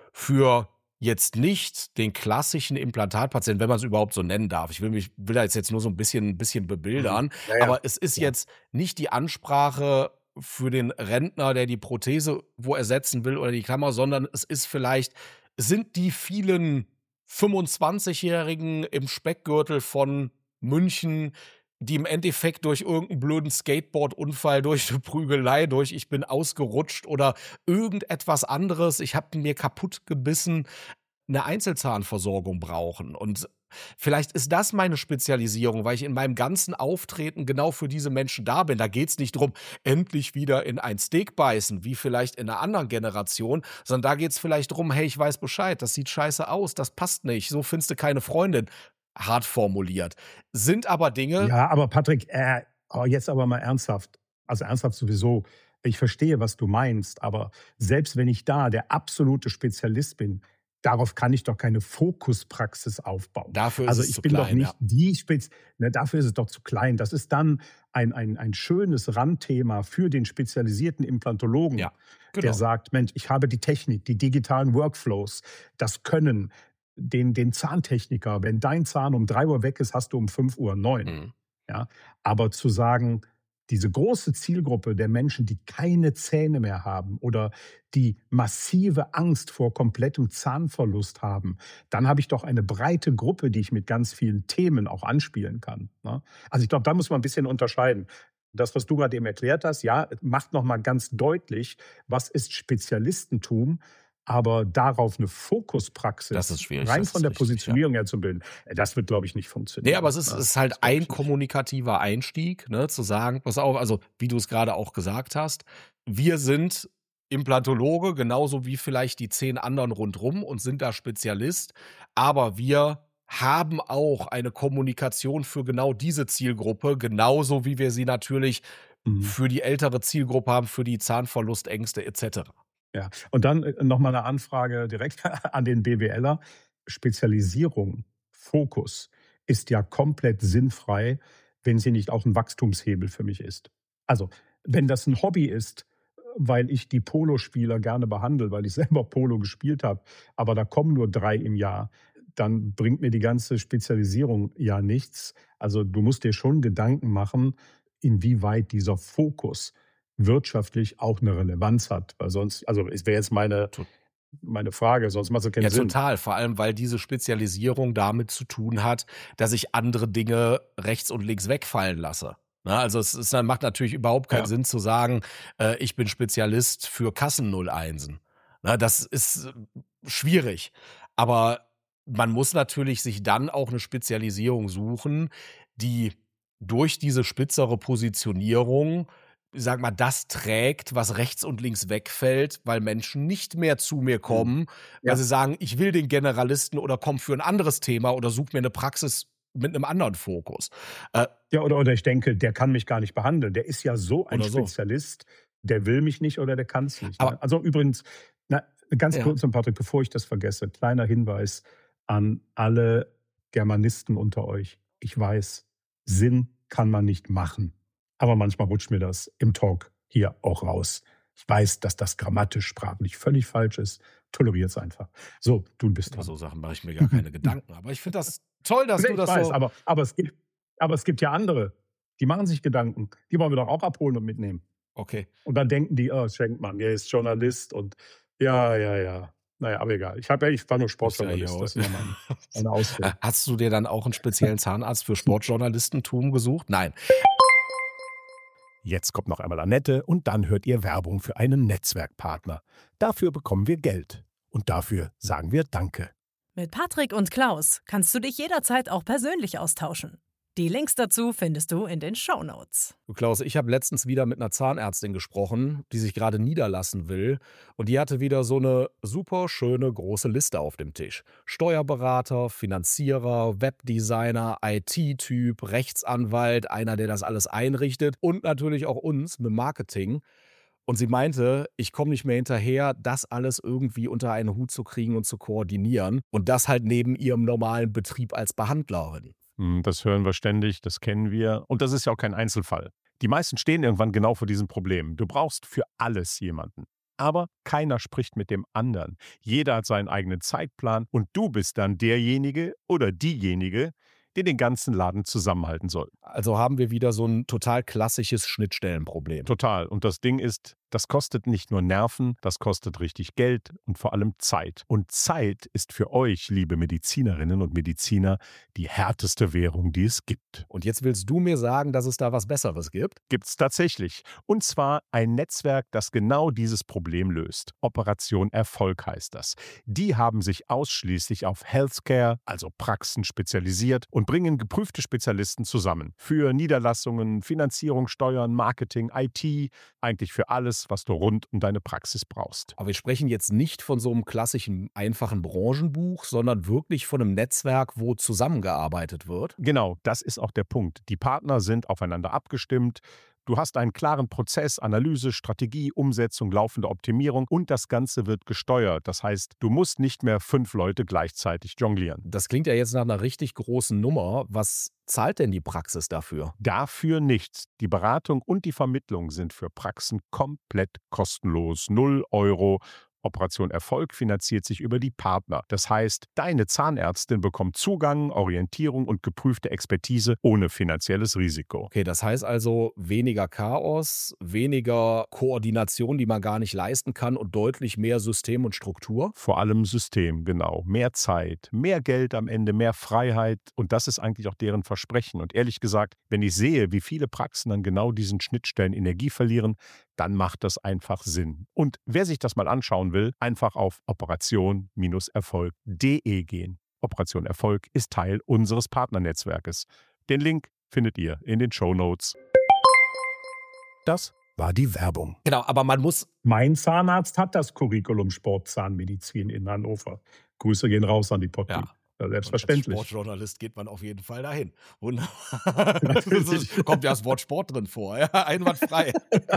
für jetzt nicht den klassischen Implantatpatienten, wenn man's überhaupt so nennen darf. Ich will mich will da jetzt jetzt nur so 'n bisschen bisschen Mhm. bebildern, Ja, ja, aber es ist klar. jetzt nicht die Ansprache für den Rentner, der die Prothese wo ersetzen will oder die Klammer, sondern es ist vielleicht es sind die vielen fünfundzwanzigjährigen im Speckgürtel von München, die im Endeffekt durch irgend 'n blöden Skateboardunfall, durch 'ne Prügelei, durch „Ich bin ausgerutscht" oder irgendetwas anderes, „Ich habe mir kaputtgebissen", 'ne Einzelzahnversorgung brauchen. Und vielleicht ist das meine Spezialisierung, weil ich in meinem ganzen Auftreten genau für diese Menschen da bin. Da geht's nicht drum, endlich wieder in ein Steak beißen, wie vielleicht in 'ner anderen Generation, sondern da geht's vielleicht drum: „Hey, ich weiß Bescheid, das sieht scheiße aus, das passt nicht, so findest du keine Freundin." Hart formuliert. Sind aber Dinge. Ja, aber Patrick, äh, oh, jetzt aber mal ernsthaft. Also ernsthaft sowieso. Ich verstehe, was du meinst, aber selbst wenn ich da der absolute Spezialist bin, darauf kann ich doch keine Fokuspraxis aufbauen. Dafür ist Also es ich zu bin doch klein, ja. nicht die Spez ne, dafür ist es doch zu klein. Das ist dann ein ein ein schönes Randthema für den spezialisierten Implantologen, Ja, der genau. sagt: „Mensch, ich habe die Technik, die digitalen Workflows, das Können, den den Zahntechniker. Wenn dein Zahn um drei Uhr weg ist, hast du um fünf Uhr neun. Mhm. Ja, aber zu sagen, diese große Zielgruppe der Menschen, die keine Zähne mehr haben oder die massive Angst vor komplettem Zahnverlust haben, dann habe ich doch eine breite Gruppe, die ich mit ganz vielen Themen auch anspielen kann, ne? Also, ich glaube, da muss man ein bisschen unterscheiden. Das, was du gerade eben erklärt hast, ja, macht noch mal ganz deutlich, was ist Spezialistentum. Aber darauf eine Das ist Fokuspraxis schwierig, rein das von ist der richtig, ja. Positionierung her zu bilden, äh, das wird, glaube ich, nicht Ne, aber funktionieren, es ist ne? ist Das halt glaube ein ich nicht. kommunikativer Einstieg, ne, zu sagen: „Pass auf“, also, wie du's grade auch gesagt hast, wir sind Implantologe, genauso wie vielleicht die zehn anderen rundrum und sind da Spezialist, aber wir haben auch eine Kommunikation für genau diese Zielgruppe, genauso wie wir sie natürlich Mhm. für die ältere Zielgruppe haben, für die Zahnverlustängste et cetera. Ja. Und dann, äh, noch mal 'ne Anfrage direkt an den BWLer. Spezialisierung, Fokus ist ja komplett sinnfrei, wenn sie nicht auch 'n Wachstumshebel für mich ist. Also, wenn das 'n Hobby ist, äh, weil ich die Polospieler gerne behandle, weil ich selber Polo gespielt habe, aber da kommen nur drei im Jahr, dann bringt mir die ganze Spezialisierung ja nichts. Also, du musst dir schon Gedanken machen, inwieweit dieser Fokus wirtschaftlich auch 'ne Relevanz hat, weil sonst also, es wäre jetzt meine To meine Frage, sonst macht's ja keinen Ja, Sinn. total, vor allem, weil diese Spezialisierung damit zu tun hat, dass ich andere Dinge rechts und links wegfallen lasse, ne? Also, es ist dann macht natürlich überhaupt keinen Ja. Sinn zu sagen, äh, ich bin Spezialist für Kassen-Null-Einsen, ne? Das ist, äh, schwierig. Aber man muss natürlich sich dann auch 'ne Spezialisierung suchen, die durch diese spitzere Positionierung, sage mal, das trägt, was rechts und links wegfällt, weil Menschen nicht mehr zu mir Mhm. kommen, weil Ja. sie sagen: „Ich will den Generalisten oder komme für 'n anderes Thema oder suche mir 'ne Praxis mit 'nem anderen Fokus.“ Äh Ja, oder oder ich denke, der kann mich gar nicht behandeln. Der ist ja so ein Oder so. Spezialist, der will mich nicht oder der kann's nicht, ne? Aber Also, übrigens, na, ganz Ja. kurz noch, Patrick, bevor ich das vergesse, kleiner Hinweis an alle Germanisten unter euch. Ich weiß, Sinn kann man nicht machen, aber manchmal rutscht mir das im Talk hier auch raus. Ich weiß, dass das grammatisch, sprachlich völlig falsch ist. Toleriert's einfach. So, du bist Über dran. so Sachen mache ich mir gar keine Gedanken. Aber ich finde das toll, dass Ne, du ich das weiß, so aber aber es gibt aber es gibt ja andere, die machen sich Gedanken. Die wollen wir doch auch abholen und mitnehmen. Okay. Und dann denken die: „Oh, Schenkmann, der ist Journalist und“ ja, ja, ja. Na ja, aber egal. Ich habe ja ich war nur Bist ja hier Sportjournalist. heu Das sind ja meine meine Ausreden. Hast du dir dann auch 'n speziellen Zahnarzt für Sportjournalistentum gesucht? Nein. Jetzt kommt noch einmal Annette und dann hört ihr Werbung für einen Netzwerkpartner. Dafür bekommen wir Geld. Und dafür sagen wir Danke. Mit Patrick und Klaus kannst du dich jederzeit auch persönlich austauschen. Die Links dazu findest du in den Shownotes. Du Klaus, ich habe letztens wieder mit 'ner Zahnärztin gesprochen, die sich grade niederlassen will. Und die hatte wieder so 'ne super schöne große Liste auf dem Tisch. Steuerberater, Finanzierer, Webdesigner, I T-Typ, Rechtsanwalt, einer, der das alles einrichtet und natürlich auch uns mit Marketing. Und sie meinte, ich komme nicht mehr hinterher, das alles irgendwie unter einen Hut zu kriegen und zu koordinieren. Und das halt neben ihrem normalen Betrieb als Behandlerin. Hm, das hören wir ständig, das kennen wir. Und das ist ja auch kein Einzelfall. Die meisten stehen irgendwann genau vor diesem Problem. Du brauchst für alles jemanden. Aber keiner spricht mit dem anderen. Jeder hat seinen eigenen Zeitplan und du bist dann derjenige oder diejenige, der den ganzen Laden zusammenhalten soll. Also haben wir wieder so 'n total klassisches Schnittstellenproblem. Total. Und das Ding ist, das kostet nicht nur Nerven, das kostet richtig Geld und vor allem Zeit. Und Zeit ist für euch, liebe Medizinerinnen und Mediziner, die härteste Währung, die es gibt. Und jetzt willst du mir sagen, dass es da was Besseres gibt? Gibt's tatsächlich. Und zwar ein Netzwerk, das genau dieses Problem löst. Operation Erfolg heißt das. Die haben sich ausschließlich auf Healthcare, also Praxen, spezialisiert und bringen geprüfte Spezialisten zusammen. Für Niederlassungen, Finanzierung, Steuern, Marketing, I T, eigentlich für alles, was du rund um deine Praxis brauchst. Aber wir sprechen jetzt nicht von so 'nem klassischen, einfachen Branchenbuch, sondern wirklich von 'nem Netzwerk, wo zusammengearbeitet wird? Genau, das ist auch der Punkt. Die Partner sind aufeinander abgestimmt. Du hast einen klaren Prozess, Analyse, Strategie, Umsetzung, laufende Optimierung und das Ganze wird gesteuert. Das heißt, du musst nicht mehr fünf Leute gleichzeitig jonglieren. Das klingt ja jetzt nach 'ner richtig großen Nummer. Was zahlt denn die Praxis dafür? Dafür nichts. Die Beratung und die Vermittlung sind für Praxen komplett kostenlos. null Euro. Operation Erfolg finanziert sich über die Partner. Das heißt, deine Zahnärztin bekommt Zugang, Orientierung und geprüfte Expertise ohne finanzielles Risiko. Okay, das heißt also weniger Chaos, weniger Koordination, die man gar nicht leisten kann und deutlich mehr System und Struktur? Vor allem System, genau. Mehr Zeit, mehr Geld am Ende, mehr Freiheit und das ist eigentlich auch deren Versprechen. Und ehrlich gesagt, wenn ich sehe, wie viele Praxen an genau diesen Schnittstellen Energie verlieren, dann macht das einfach Sinn. Und wer sich das mal anschauen will, einfach auf operation Erfolg punkt de gehen. Operation Erfolg ist Teil unseres Partnernetzwerkes. Den Link findet ihr in den Shownotes. Das war die Werbung. Genau, aber man muss. Mein Zahnarzt hat das Curriculum Sportzahnmedizin in Hannover. Grüße gehen raus an die Potti. Ja. Ja, selbstverständlich. Als Sportjournalist geht man auf jeden Fall dahin. Wunderbar. Kommt ja das Wort Sport drin vor. Ja, einwandfrei.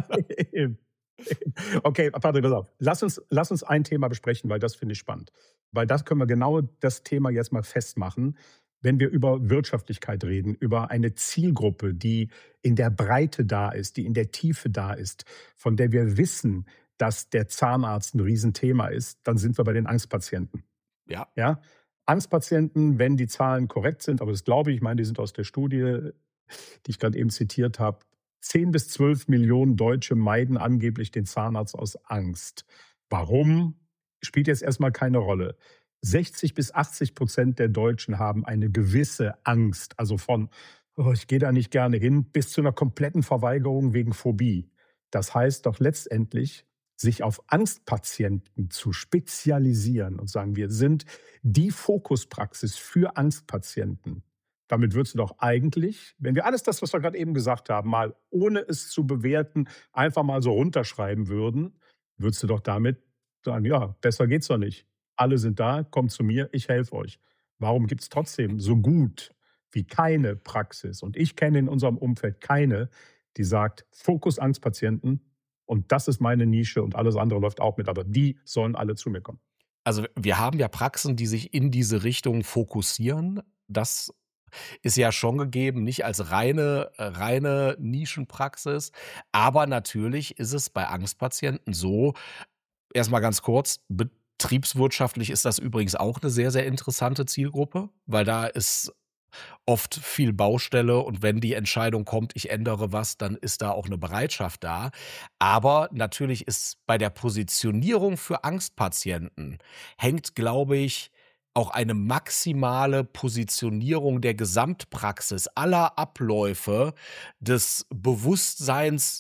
Okay, Patrick, pass auf. Lass uns, lass uns ein Thema besprechen, weil das finde ich spannend. Weil das können wir genau das Thema jetzt mal festmachen. Wenn wir über Wirtschaftlichkeit reden, über eine Zielgruppe, die in der Breite da ist, die in der Tiefe da ist, von der wir wissen, dass der Zahnarzt ein Riesenthema ist, dann sind wir bei den Angstpatienten. Ja. Ja? Angstpatienten, wenn die Zahlen korrekt sind, aber das glaube ich, ich meine, die sind aus der Studie, die ich gerade eben zitiert habe, zehn bis zwölf Millionen Deutsche meiden angeblich den Zahnarzt aus Angst. Warum? Spielt jetzt erstmal keine Rolle. sechzig bis achtzig Prozent der Deutschen haben eine gewisse Angst, also von, oh, ich gehe da nicht gerne hin, bis zu einer kompletten Verweigerung wegen Phobie. Das heißt doch letztendlich, sich auf Angstpatienten zu spezialisieren und sagen, wir sind die Fokuspraxis für Angstpatienten. Damit würdest du doch eigentlich, wenn wir alles das, was wir gerade eben gesagt haben, mal ohne es zu bewerten, einfach mal so runterschreiben würden, würdest du doch damit sagen, ja, besser geht's doch nicht. Alle sind da, kommt zu mir, ich helfe euch. Warum gibt es trotzdem so gut wie keine Praxis? Und ich kenne in unserem Umfeld keine, die sagt, Fokus Angstpatienten und das ist meine Nische und alles andere läuft auch mit, aber die sollen alle zu mir kommen. Also wir haben ja Praxen, die sich in diese Richtung fokussieren. Das ist ja schon gegeben, nicht als reine, reine Nischenpraxis. Aber natürlich ist es bei Angstpatienten so, erstmal ganz kurz, betriebswirtschaftlich ist das übrigens auch eine sehr, sehr interessante Zielgruppe, weil da ist oft viel Baustelle und wenn die Entscheidung kommt, ich ändere was, dann ist da auch eine Bereitschaft da. Aber natürlich ist bei der Positionierung für Angstpatienten hängt, glaube ich, auch eine maximale Positionierung der Gesamtpraxis aller Abläufe des Bewusstseins,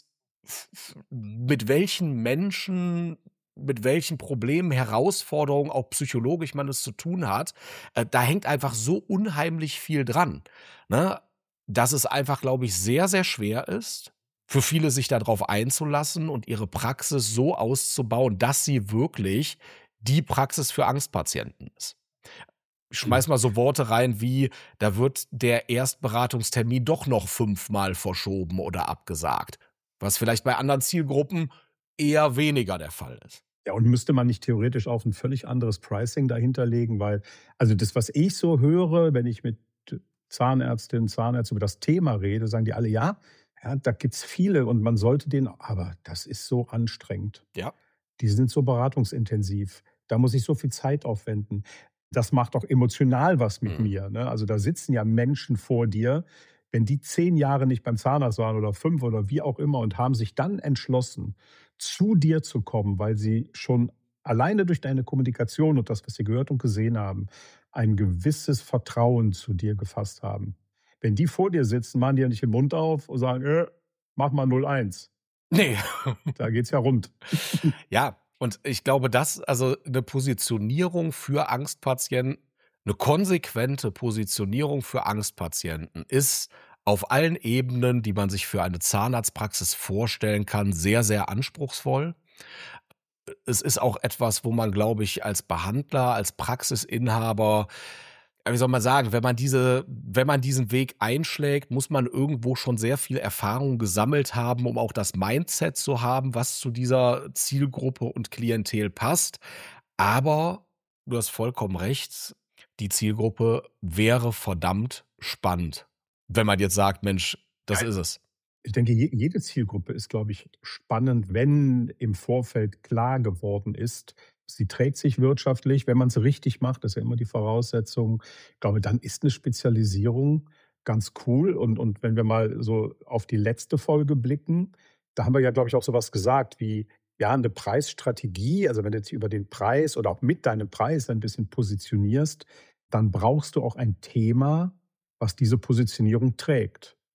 mit welchen Menschen, mit welchen Problemen, Herausforderungen, auch psychologisch man es zu tun hat, äh, da hängt einfach so unheimlich viel dran, ne? Dass es einfach, glaube ich, sehr, sehr schwer ist, für viele sich darauf einzulassen und ihre Praxis so auszubauen, dass sie wirklich die Praxis für Angstpatienten ist. Ich schmeiß mal so Worte rein wie, da wird der Erstberatungstermin doch noch fünfmal verschoben oder abgesagt, was vielleicht bei anderen Zielgruppen eher weniger der Fall ist. Ja, und müsste man nicht theoretisch auch ein völlig anderes Pricing dahinter legen? Weil, also das, was ich so höre, wenn ich mit Zahnärztinnen, Zahnärzten über das Thema rede, sagen die alle, ja, ja da gibt es viele und man sollte den, aber das ist so anstrengend. Ja. Die sind so beratungsintensiv. Da muss ich so viel Zeit aufwenden. Das macht auch emotional was mit Mhm. mir. Ne? Also da sitzen ja Menschen vor dir, wenn die zehn Jahre nicht beim Zahnarzt waren oder fünf oder wie auch immer und haben sich dann entschlossen, zu dir zu kommen, weil sie schon alleine durch deine Kommunikation und das, was sie gehört und gesehen haben, ein gewisses Vertrauen zu dir gefasst haben. Wenn die vor dir sitzen, machen die ja nicht den Mund auf und sagen, äh, mach mal null eins. Nee. Da geht's ja rund. Ja, und ich glaube, dass also eine Positionierung für Angstpatienten, eine konsequente Positionierung für Angstpatienten ist auf allen Ebenen, die man sich für eine Zahnarztpraxis vorstellen kann, sehr, sehr anspruchsvoll. Es ist auch etwas, wo man, glaube ich, als Behandler, als Praxisinhaber, wie soll man sagen, wenn man diese, wenn man diesen Weg einschlägt, muss man irgendwo schon sehr viel Erfahrung gesammelt haben, um auch das Mindset zu haben, was zu dieser Zielgruppe und Klientel passt. Aber du hast vollkommen recht, die Zielgruppe wäre verdammt spannend, wenn man jetzt sagt, Mensch, das ist es. Ich denke, jede Zielgruppe ist, glaube ich, spannend, wenn im Vorfeld klar geworden ist, sie trägt sich wirtschaftlich, wenn man es richtig macht, das ist ja immer die Voraussetzung. Ich glaube, dann ist eine Spezialisierung ganz cool. Und, und wenn wir mal so auf die letzte Folge blicken, da haben wir ja, glaube ich, auch sowas gesagt wie, ja, eine Preisstrategie, also wenn du jetzt über den Preis oder auch mit deinem Preis ein bisschen positionierst, dann brauchst du auch ein Thema, was diese Positionierung trägt.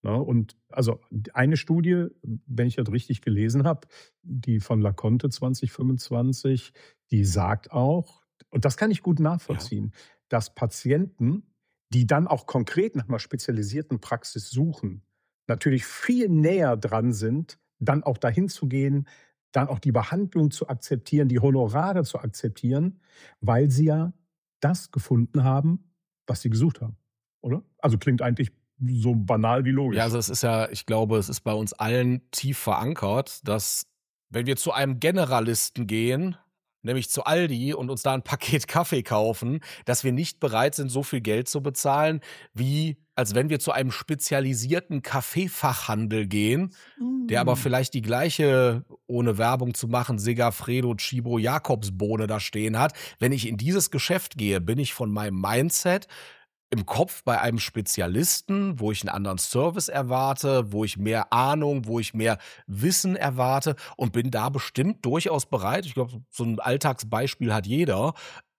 Ne? Und also eine Studie, wenn ich das richtig gelesen habe, die von LaConte zwanzig fünfundzwanzig, die sagt auch, und das kann ich gut Ja. nachvollziehen, dass Patienten, die dann auch konkret nach einer spezialisierten Praxis suchen, natürlich viel näher dran sind, dann auch dahin zu gehen, dann auch die Behandlung zu akzeptieren, die Honorare zu akzeptieren, weil sie ja das gefunden haben, was sie gesucht haben, oder? Also klingt eigentlich so banal wie Ja, logisch. also es ist ja, ich glaube, es ist bei uns allen tief verankert, dass wenn wir zu einem Generalisten gehen, nämlich zu Aldi und uns da ein Paket Kaffee kaufen, dass wir nicht bereit sind, so viel Geld zu bezahlen, wie als wenn wir zu einem spezialisierten Kaffeefachhandel gehen, der aber Hm. vielleicht die gleiche, ohne Werbung zu machen, Segafredo, Chibo, Jakobsbohne da stehen hat. Wenn ich in dieses Geschäft gehe, bin ich von meinem Mindset im Kopf bei einem Spezialisten, wo ich einen anderen Service erwarte, wo ich mehr Ahnung, wo ich mehr Wissen erwarte und bin da bestimmt durchaus bereit, ich glaube, so ein Alltagsbeispiel hat jeder,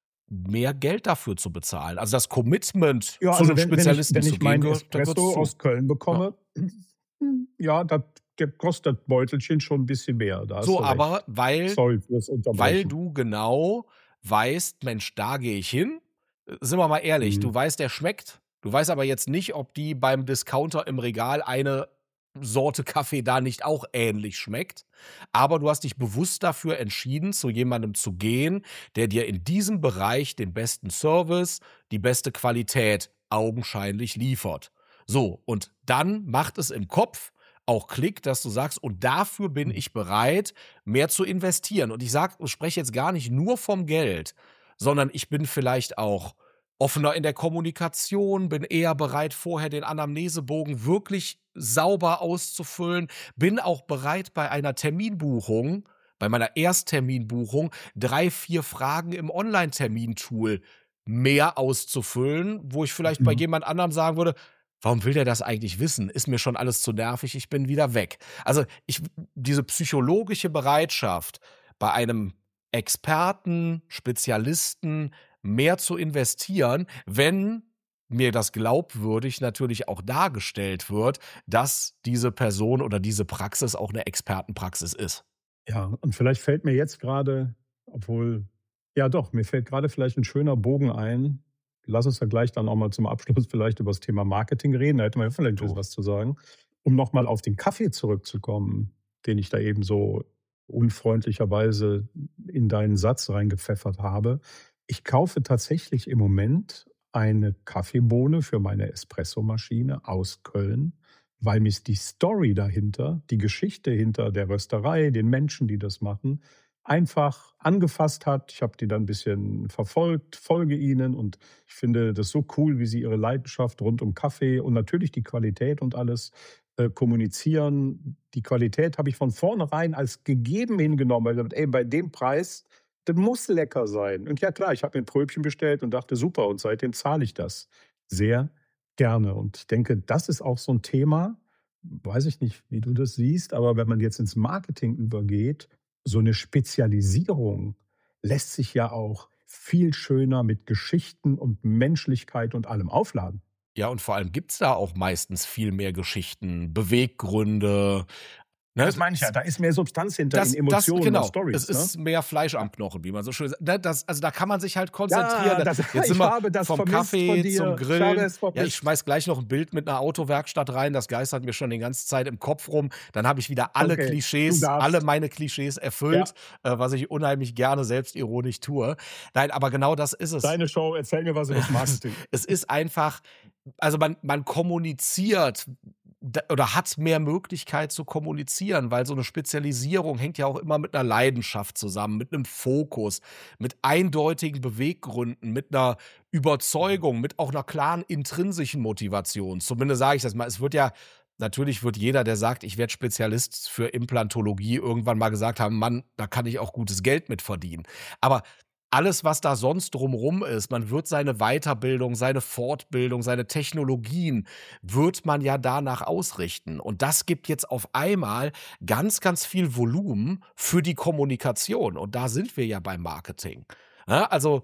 mehr Geld dafür zu bezahlen. Also, das Commitment, Ja, zu also einem wenn wenn ich Spezialisten wenn zu ich gehen, meinen gehört da gehört's Espresso zu. aus Köln Ja. bekomme, hm, ja, das der kostet das Beutelchen schon ein bisschen mehr, da hast So, du aber recht. weil Sorry fürs weil Unterbrechen. du genau weißt: „Mensch, da gehe ich hin.“ Äh, sind wir mal ehrlich, Mhm. du weißt, der schmeckt. Du weißt aber jetzt nicht, ob die beim Discounter im Regal eine Sorte Kaffee da nicht auch ähnlich schmeckt. Aber du hast dich bewusst dafür entschieden, zu jemandem zu gehen, der dir in diesem Bereich den besten Service, die beste Qualität augenscheinlich liefert. So, und dann macht es im Kopf auch Klick, dass du sagst: „Und dafür bin Mhm. ich bereit, mehr zu investieren.“ Und ich sage spreche jetzt gar nicht nur vom Geld, sondern ich bin vielleicht auch offener in der Kommunikation, bin eher bereit, vorher den Anamnesebogen wirklich sauber auszufüllen, bin auch bereit, bei einer Terminbuchung bei meiner Erstterminbuchung drei, vier Fragen im Online-Termintool mehr auszufüllen, wo ich vielleicht bei Mhm. jemand anderem sagen würde: „Warum will der das eigentlich wissen? Ist mir schon alles zu nervig, ich bin wieder weg.“ Also, ich diese psychologische Bereitschaft, bei einem Experten, Spezialisten mehr zu investieren, wenn mir das glaubwürdig natürlich auch dargestellt wird, dass diese Person oder diese Praxis auch 'ne Expertenpraxis ist. Ja, und vielleicht fällt mir jetzt gerade, obwohl ja doch, mir fällt gerade vielleicht ein schöner Bogen ein. Lass uns ja gleich dann auch mal zum Abschluss vielleicht über das Thema Marketing reden. Da hätte man ja vielleicht 'n bisschen Du, was zu sagen. Um noch mal auf den Kaffee zurückzukommen, den ich da eben so unfreundlicherweise in deinen Satz reingepfeffert habe. Ich kaufe tatsächlich im Moment eine Kaffeebohne für meine Espressomaschine aus Köln, weil mich die Story dahinter, die Geschichte hinter der Rösterei, den Menschen, die das machen, einfach angefasst hat. Ich habe die dann ein bisschen verfolgt, folge ihnen und ich finde das so cool, wie sie ihre Leidenschaft rund um Kaffee und natürlich die Qualität und alles, äh, kommunizieren. Die Qualität habe ich von vornherein als gegeben hingenommen, weil ich gesagt: „Ey, bei dem Preis, das muss lecker sein.“ Und ja klar, ich habe mir 'n Pröbchen bestellt und dachte: „Super“, und seitdem zahle ich das sehr gerne. Und ich denke, das ist auch so ein Thema, weiß ich nicht, wie du das siehst, aber wenn man jetzt ins Marketing übergeht, so eine Spezialisierung lässt sich ja auch viel schöner mit Geschichten und Menschlichkeit und allem aufladen. ja, und vor allem gibt's da auch meistens viel mehr Geschichten, Beweggründe, Das ne? meine ich ja, da ist mehr Substanz hinter in Das das Emotionen und genau. Es Stories, ne? ist mehr Fleisch am Ja. Knochen, wie man so schön sagt. Ne, das also, da kann man sich halt konzentrieren. Ja, Da das jetzt sind ich wir habe das vom vermisst von Kaffee zum dir. Ich habe Grillen. es Ja, ich vermisst. schmeiß gleich noch 'n Bild mit 'ner Autowerkstatt rein. Das geistert mir schon die ganze Zeit im Kopf rum. Dann habe ich wieder alle Okay, du Klischees alle darfst. meine Klischees erfüllt, Ja, äh, was ich unheimlich gerne selbstironisch tue. Nein, aber genau das ist es. deine Show, erzähl mir was übers Es Marketing. es ist einfach also, man man kommuniziert d oder hat mehr Möglichkeit zu kommunizieren, weil so 'ne Spezialisierung hängt ja auch immer mit 'ner Leidenschaft zusammen, mit 'nem Fokus, mit eindeutigen Beweggründen, mit 'ner Überzeugung, mit auch 'ner klaren intrinsischen Motivation. Zumindest sage ich das mal. Es wird ja natürlich wird jeder, der sagt: „Ich werde Spezialist für Implantologie“, irgendwann mal gesagt haben: „Mann, da kann ich auch gutes Geld mit verdienen.“ Aber alles, was da sonst drumrum ist, man wird seine Weiterbildung, seine Fortbildung, seine Technologien wird man ja danach ausrichten. Und das gibt jetzt auf einmal ganz, ganz viel Volumen für die Kommunikation. Und da sind wir ja beim Marketing. Ja, also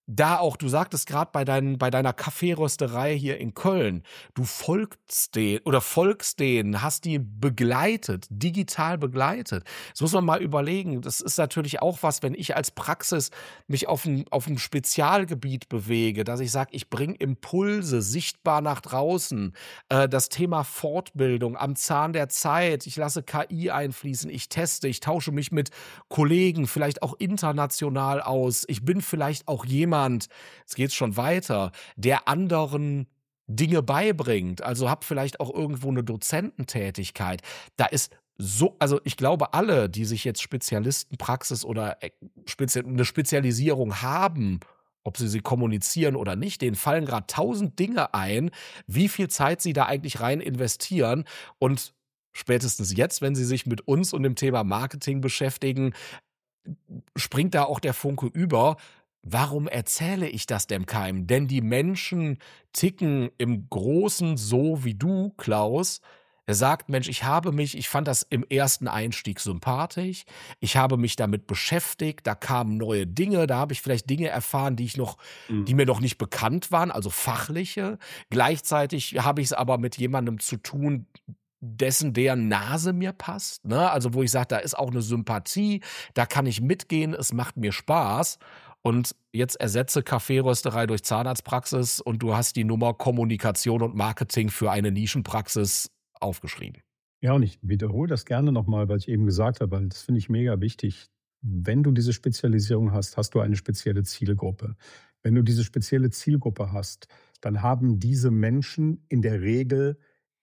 da auch, du sagtest gerade bei dein bei deiner Kaffeerösterei hier in Köln, du folgst den oder folgst denen, hast die begleitet, digital begleitet. Das muss man mal überlegen. Das ist natürlich auch was, wenn ich als Praxis mich auf 'n auf 'n Spezialgebiet bewege, dass ich sage, ich bringe Impulse sichtbar nach draußen. Äh, das Thema Fortbildung am Zahn der Zeit. Ich lasse K I einfließen, ich teste, ich tausche mich mit Kollegen, vielleicht auch international aus. Ich bin vielleicht auch jemand, jetzt geht's schon weiter, der anderen Dinge beibringt. Also habe vielleicht auch irgendwo eine Dozententätigkeit. Da ist so, also ich glaube, alle, die sich jetzt Spezialistenpraxis oder äh, spezi 'ne Spezialisierung haben, ob sie sie kommunizieren oder nicht, denen fallen gerade tausend Dinge ein, wie viel Zeit sie da eigentlich rein investieren. Und spätestens jetzt, wenn sie sich mit uns und dem Thema Marketing beschäftigen, springt da auch der Funke über. Warum erzähle ich das dem keinem? Denn die Menschen ticken im Großen so wie du, Klaus. Er sagt: „Mensch, ich habe mich ich fand das im ersten Einstieg sympathisch. Ich habe mich damit beschäftigt, da kamen neue Dinge, da habe ich vielleicht Dinge erfahren, die ich noch die Mhm. mir noch nicht bekannt waren, also fachliche. Gleichzeitig habe ich es aber mit jemandem zu tun, dessen deren Nase mir passt, ne? Also, wo ich sage, da ist auch eine Sympathie, da kann ich mitgehen, es macht mir Spaß. Und jetzt ersetze Kaffeerösterei durch Zahnarztpraxis und du hast die Nummer Kommunikation und Marketing für eine Nischenpraxis aufgeschrieben. Ja, und ich wiederhole das gerne nochmal, weil ich eben gesagt habe, weil das finde ich mega wichtig. Wenn du diese Spezialisierung hast, hast du eine spezielle Zielgruppe. Wenn du diese spezielle Zielgruppe hast, dann haben diese Menschen in der Regel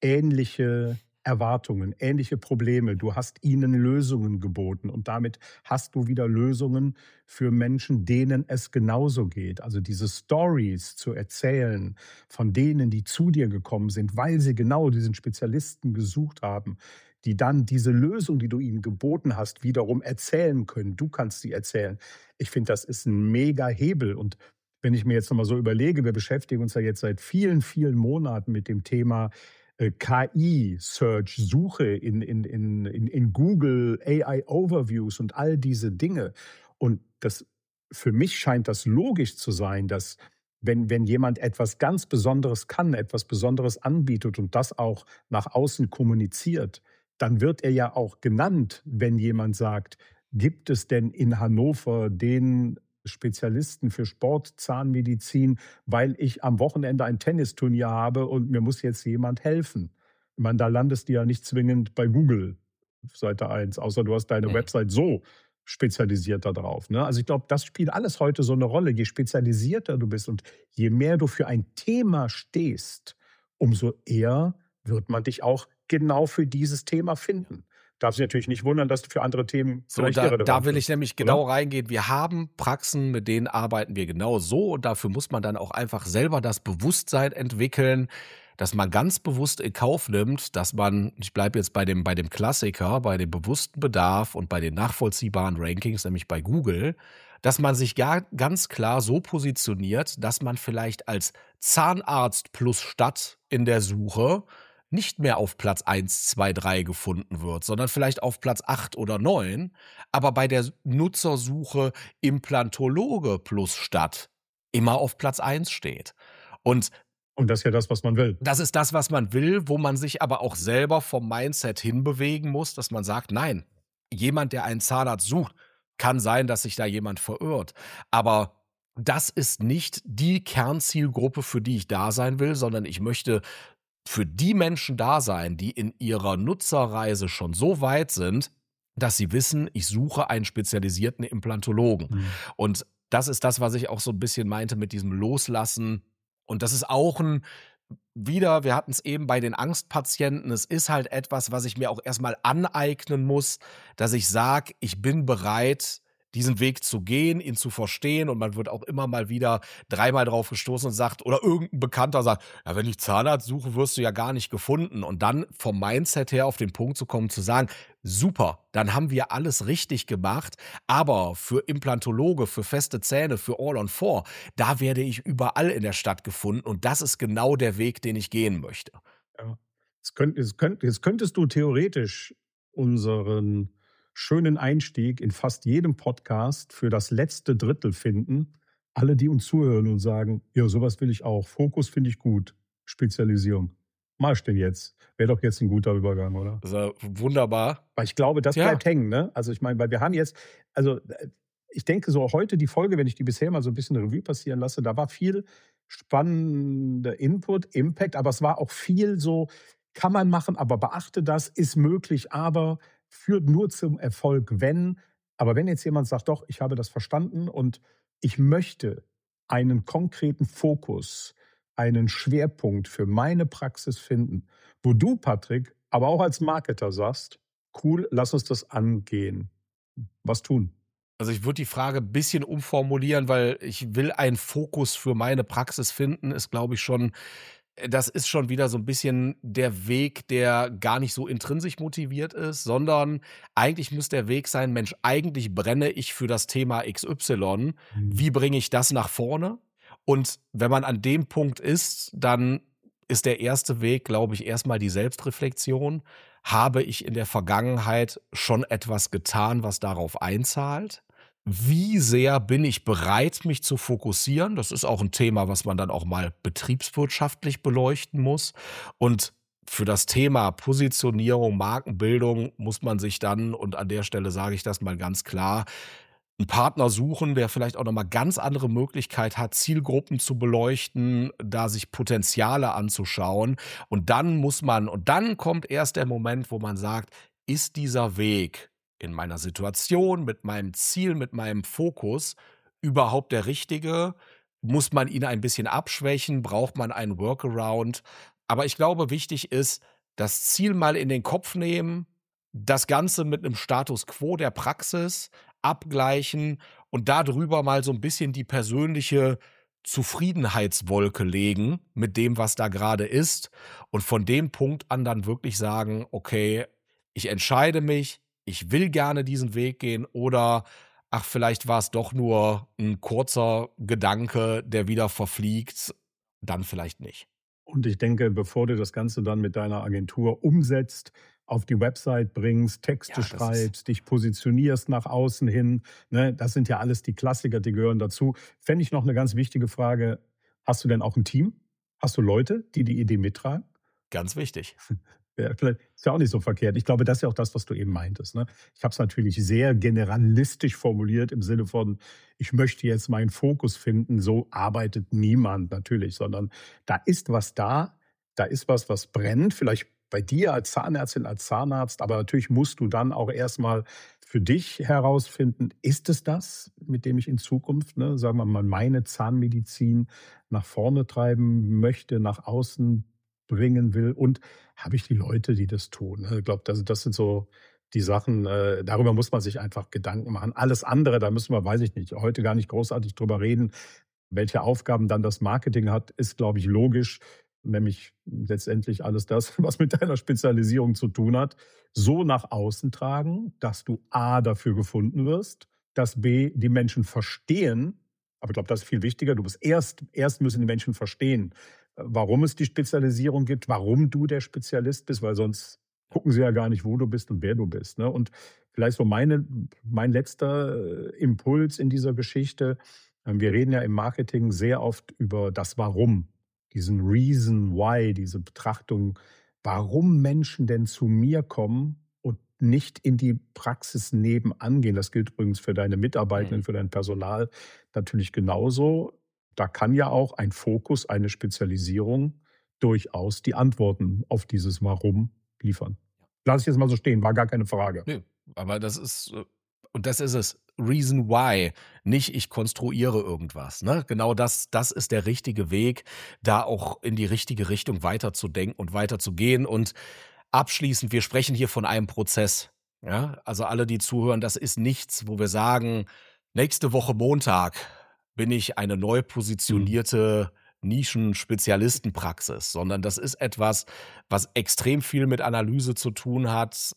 ähnliche Erwartungen, ähnliche Probleme. Du hast ihnen Lösungen geboten und damit hast du wieder Lösungen für Menschen, denen es genauso geht. Also diese Stories zu erzählen von denen, die zu dir gekommen sind, weil sie genau diesen Spezialisten gesucht haben, die dann diese Lösung, die du ihnen geboten hast, wiederum erzählen können. Du kannst sie erzählen. Ich finde, das ist ein mega Hebel. Und wenn ich mir jetzt nochmal so überlege, wir beschäftigen uns ja jetzt seit vielen, vielen Monaten mit dem Thema äh, K I-Search, Suche in, in, in, in, in Google, A I-Overviews und all diese Dinge. Und das, für mich scheint das logisch zu sein, dass wenn, wenn jemand etwas ganz Besonderes kann, etwas Besonderes anbietet und das auch nach außen kommuniziert, dann wird er ja auch genannt, wenn jemand sagt, gibt es denn in Hannover den Spezialisten für Sportzahnmedizin, weil ich am Wochenende ein Tennisturnier habe und mir muss jetzt jemand helfen. Ich meine, da landest du ja nicht zwingend bei Google, Seite eins, außer du hast deine Mhm. Website so spezialisiert da drauf. Ne? Also ich glaube, das spielt alles heute so eine Rolle. Je spezialisierter du bist und je mehr du für ein Thema stehst, umso eher wird man dich auch genau für dieses Thema finden. Darf sich natürlich nicht wundern, dass du für andere Themen So, vielleicht da irrelevant da will ich bist, nämlich oder? genau reingehen. Wir haben Praxen, mit denen arbeiten wir genau so und dafür muss man dann auch einfach selber das Bewusstsein entwickeln, dass man ganz bewusst in Kauf nimmt, dass man, ich bleibe jetzt bei dem bei dem Klassiker, bei dem bewussten Bedarf und bei den nachvollziehbaren Rankings, nämlich bei Google, dass man sich gar ganz klar so positioniert, dass man vielleicht als Zahnarzt plus Stadt in der Suche nicht mehr auf Platz eins, zwei, drei gefunden wird, sondern vielleicht auf Platz acht oder neun, aber bei der Nutzersuche Implantologe plus Stadt immer auf Platz eins steht. Und Und das ist ja das, was man will. das ist das, was man will, wo man sich aber auch selber vom Mindset hinbewegen muss, dass man sagt: „Nein, jemand, der einen Zahnarzt sucht, kann sein, dass sich da jemand verirrt. Aber das ist nicht die Kernzielgruppe, für die ich da sein will, sondern ich möchte für die Menschen da sein, die in ihrer Nutzerreise schon so weit sind, dass sie wissen, ich suche einen spezialisierten Implantologen.“ Mhm. Und das ist das, was ich auch so ein bisschen meinte mit diesem Loslassen. Und das ist auch ein wieder, wir hatten es eben bei den Angstpatienten, es ist halt etwas, was ich mir auch erst mal aneignen muss, dass ich sage: „Ich bin bereit, diesen Weg zu gehen, ihn zu verstehen“, und man wird auch immer mal wieder dreimal drauf gestoßen und sagt oder irgendein Bekannter sagt: „Ja, wenn ich Zahnarzt suche, wirst du ja gar nicht gefunden.“ Und dann vom Mindset her auf den Punkt zu kommen, zu sagen: „Super, dann haben wir alles richtig gemacht, aber für Implantologe, für feste Zähne, für All on Four, da werde ich überall in der Stadt gefunden und das ist genau der Weg, den ich gehen möchte.“ Ja. Jetzt, könnt, jetzt, könnt, jetzt könntest du theoretisch unseren schönen Einstieg in fast jedem Podcast für das letzte Drittel finden. alle, die uns zuhören und sagen: „Ja, sowas will ich auch. Fokus finde ich gut. Spezialisierung. Mache ich denn jetzt?“ Wäre doch jetzt ein guter Übergang, oder? Das ist ja wunderbar. Weil ich glaube, das Ja, bleibt hängen, ne? Also, ich meine, weil wir haben jetzt also, äh, ich denke so heute die Folge, wenn ich die bisher mal so ein bisschen Revue passieren lasse, da war viel spannender Input, Impact, aber es war auch viel so: „Kann man machen, aber beachte das, ist möglich, aber führt nur zum Erfolg, wenn.“ Aber wenn jetzt jemand sagt: „Doch, ich habe das verstanden und ich möchte einen konkreten Fokus, einen Schwerpunkt für meine Praxis finden“, wo du, Patrick, aber auch als Marketer sagst: „Cool, lass uns das angehen.“ Was tun? also ich würde die Frage ein bisschen umformulieren, weil ich will einen Fokus für meine Praxis finden, ist, glaube ich, schon äh, das ist schon wieder so ein bisschen der Weg, der gar nicht so intrinsisch motiviert ist, sondern eigentlich muss der Weg sein: „Mensch, eigentlich brenne ich für das Thema X Y. Mhm. Wie bringe ich das nach vorne?“ Und wenn man an dem Punkt ist, dann ist der erste Weg, glaube ich, erst mal die Selbstreflexion. Habe ich in der Vergangenheit schon etwas getan, was darauf einzahlt? Wie sehr bin ich bereit, mich zu fokussieren? Das ist auch ein Thema, was man dann auch mal betriebswirtschaftlich beleuchten muss. Und für das Thema Positionierung, Markenbildung muss man sich dann, und an der Stelle sage ich das mal ganz klar, 'n Partner suchen, der vielleicht auch noch mal ganz andere Möglichkeit hat, Zielgruppen zu beleuchten, da sich Potenziale anzuschauen. Und dann muss man und dann kommt erst der Moment, wo man sagt: „Ist dieser Weg in meiner Situation, mit meinem Ziel, mit meinem Fokus überhaupt der richtige? Muss man ihn ein bisschen abschwächen? Braucht man einen Workaround?“ Aber ich glaube, wichtig ist, das Ziel mal in den Kopf nehmen, das Ganze mit 'nem Status quo der Praxis abgleichen und da drüber mal so 'n bisschen die persönliche Zufriedenheitswolke legen mit dem, was da grade ist. Und von dem Punkt an dann wirklich sagen: „Okay, ich entscheide mich, ich will gerne diesen Weg gehen“, oder: „Ach, vielleicht war's doch nur 'n kurzer Gedanke, der wieder verfliegt“, dann vielleicht nicht. Und ich denke, bevor du das Ganze dann mit deiner Agentur umsetzt, auf die Website bringst, Texte Ja, das ist schreibst, dich positionierst nach außen hin, ne, das sind ja alles die Klassiker, die gehören dazu. Fände ich noch eine ganz wichtige Frage: Hast du denn auch ein Team? Hast du Leute, die die Idee mittragen? ganz wichtig. Ja, vielleicht ist ja auch nicht so verkehrt. Ich glaube, das ist ja auch das, was du eben meintest, ne? Ich habe es natürlich sehr generalistisch formuliert im Sinne von: „Ich möchte jetzt meinen Fokus finden.“ So arbeitet niemand natürlich, sondern da ist was da, da ist was, was brennt, vielleicht bei dir als Zahnärztin, als Zahnarzt, aber natürlich musst du dann auch erst mal für dich herausfinden: „Ist es das, mit dem ich in Zukunft, ne, sagen wir mal, meine Zahnmedizin nach vorne treiben möchte, nach außen bringen will, und habe ich die Leute, die das tun?“ Ne? Ich glaube, das das sind so die Sachen, äh, darüber muss man sich einfach Gedanken machen. Alles andere, da müssen wir, weiß ich nicht, heute gar nicht großartig drüber reden. Welche Aufgaben dann das Marketing hat, ist, glaube ich, logisch, nämlich letztendlich alles das, was mit deiner Spezialisierung zu tun hat, so nach außen tragen, dass du A, dafür gefunden wirst, dass B, die Menschen verstehen, aber ich glaube, das ist viel wichtiger, du musst erst erst müssen die Menschen verstehen, äh, warum es die Spezialisierung gibt, warum du der Spezialist bist, weil sonst gucken sie ja gar nicht, wo du bist und wer du bist, ne? Und vielleicht so meine mein letzter, äh, Impuls in dieser Geschichte: ähm, Wir reden ja im Marketing sehr oft über das Warum, diesen Reason Why, diese Betrachtung, warum Menschen denn zu mir kommen und nicht in die Praxis nebenan gehen. Das gilt übrigens für deine Mhm. Mitarbeitenden, für dein Personal natürlich genauso. Da kann ja auch ein Fokus, eine Spezialisierung durchaus die Antworten auf dieses Warum liefern. Lass ich jetzt mal so stehen, war gar keine Frage. Ne, aber das ist äh, und das ist es. Reason why, nicht ich konstruiere irgendwas, ne? Genau das das ist der richtige Weg, da auch in die richtige Richtung weiterzudenken und weiterzugehen. Und abschließend, wir sprechen hier von einem Prozess, ja? Also, alle, die zuhören, das ist nichts, wo wir sagen: „Nächste Woche Montag bin ich eine neu Mhm. positionierte Nischen-Spezialistenpraxis“, sondern das ist etwas, was extrem viel mit Analyse zu tun hat,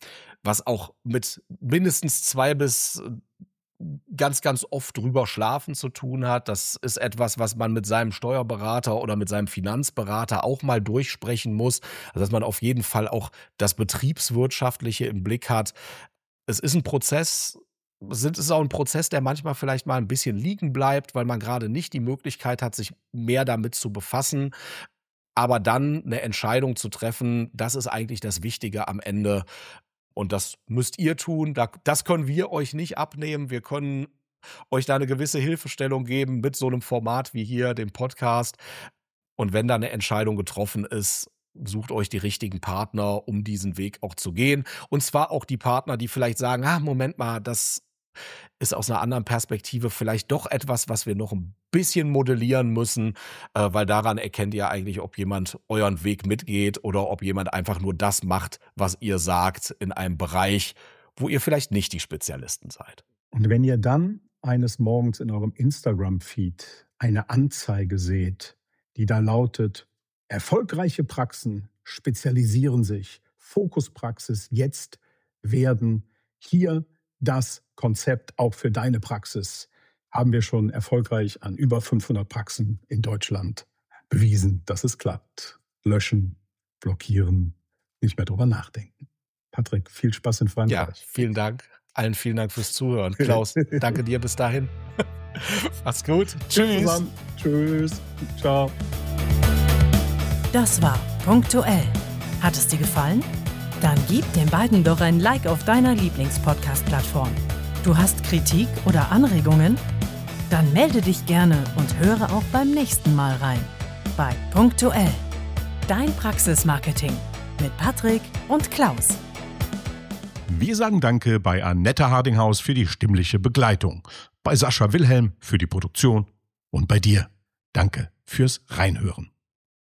was auch mit mindestens zwei bis äh, ganz, ganz oft drüber schlafen zu tun hat. Das ist etwas, was man mit seinem Steuerberater oder mit seinem Finanzberater auch mal durchsprechen muss. Also, dass man auf jeden Fall auch das Betriebswirtschaftliche im Blick hat. Es ist ein Prozess, sind es auch ein Prozess, der manchmal vielleicht mal ein bisschen liegen bleibt, weil man gerade nicht die Möglichkeit hat, sich mehr damit zu befassen. Aber dann eine Entscheidung zu treffen, das ist eigentlich das Wichtige am Ende. Und das müsst ihr tun. Da das können wir euch nicht abnehmen. Wir können euch da eine gewisse Hilfestellung geben mit so einem Format wie hier, dem Podcast. Und wenn da eine Entscheidung getroffen ist, sucht euch die richtigen Partner, um diesen Weg auch zu gehen. Und zwar auch die Partner, die vielleicht sagen: „Ah, Moment mal, das ist aus einer anderen Perspektive vielleicht doch etwas, was wir noch ein bisschen modellieren müssen“, äh, weil daran erkennt ihr eigentlich, ob jemand euren Weg mitgeht oder ob jemand einfach nur das macht, was ihr sagt, in einem Bereich, wo ihr vielleicht nicht die Spezialisten seid. Und wenn ihr dann eines Morgens in eurem Instagram-Feed eine Anzeige seht, die da lautet: Erfolgreiche Praxen spezialisieren sich, Fokuspraxis jetzt werden hier das Konzept auch für deine Praxis, haben wir schon erfolgreich an über fünfhundert Praxen in Deutschland bewiesen, dass es klappt. Löschen, blockieren, nicht mehr drüber nachdenken. Patrick, viel Spaß in Ja, Frankreich. vielen Dank. Allen vielen Dank fürs Zuhören. Klaus, danke dir bis dahin. Mach's gut. Tschüss. Zusammen. Tschüss. Ciao. Das war Punktuell. Hat es dir gefallen? Dann gib den beiden doch ein Like auf deiner Lieblings-Podcast-Plattform. Du hast Kritik oder Anregungen? Dann melde dich gerne und höre auch beim nächsten Mal rein. Bei Punktuell. Dein Praxismarketing mit Patrick und Klaus. Wir sagen Danke bei Annette Hardinghaus für die stimmliche Begleitung, bei Sascha Wilhelm für die Produktion und bei dir. Danke fürs Reinhören.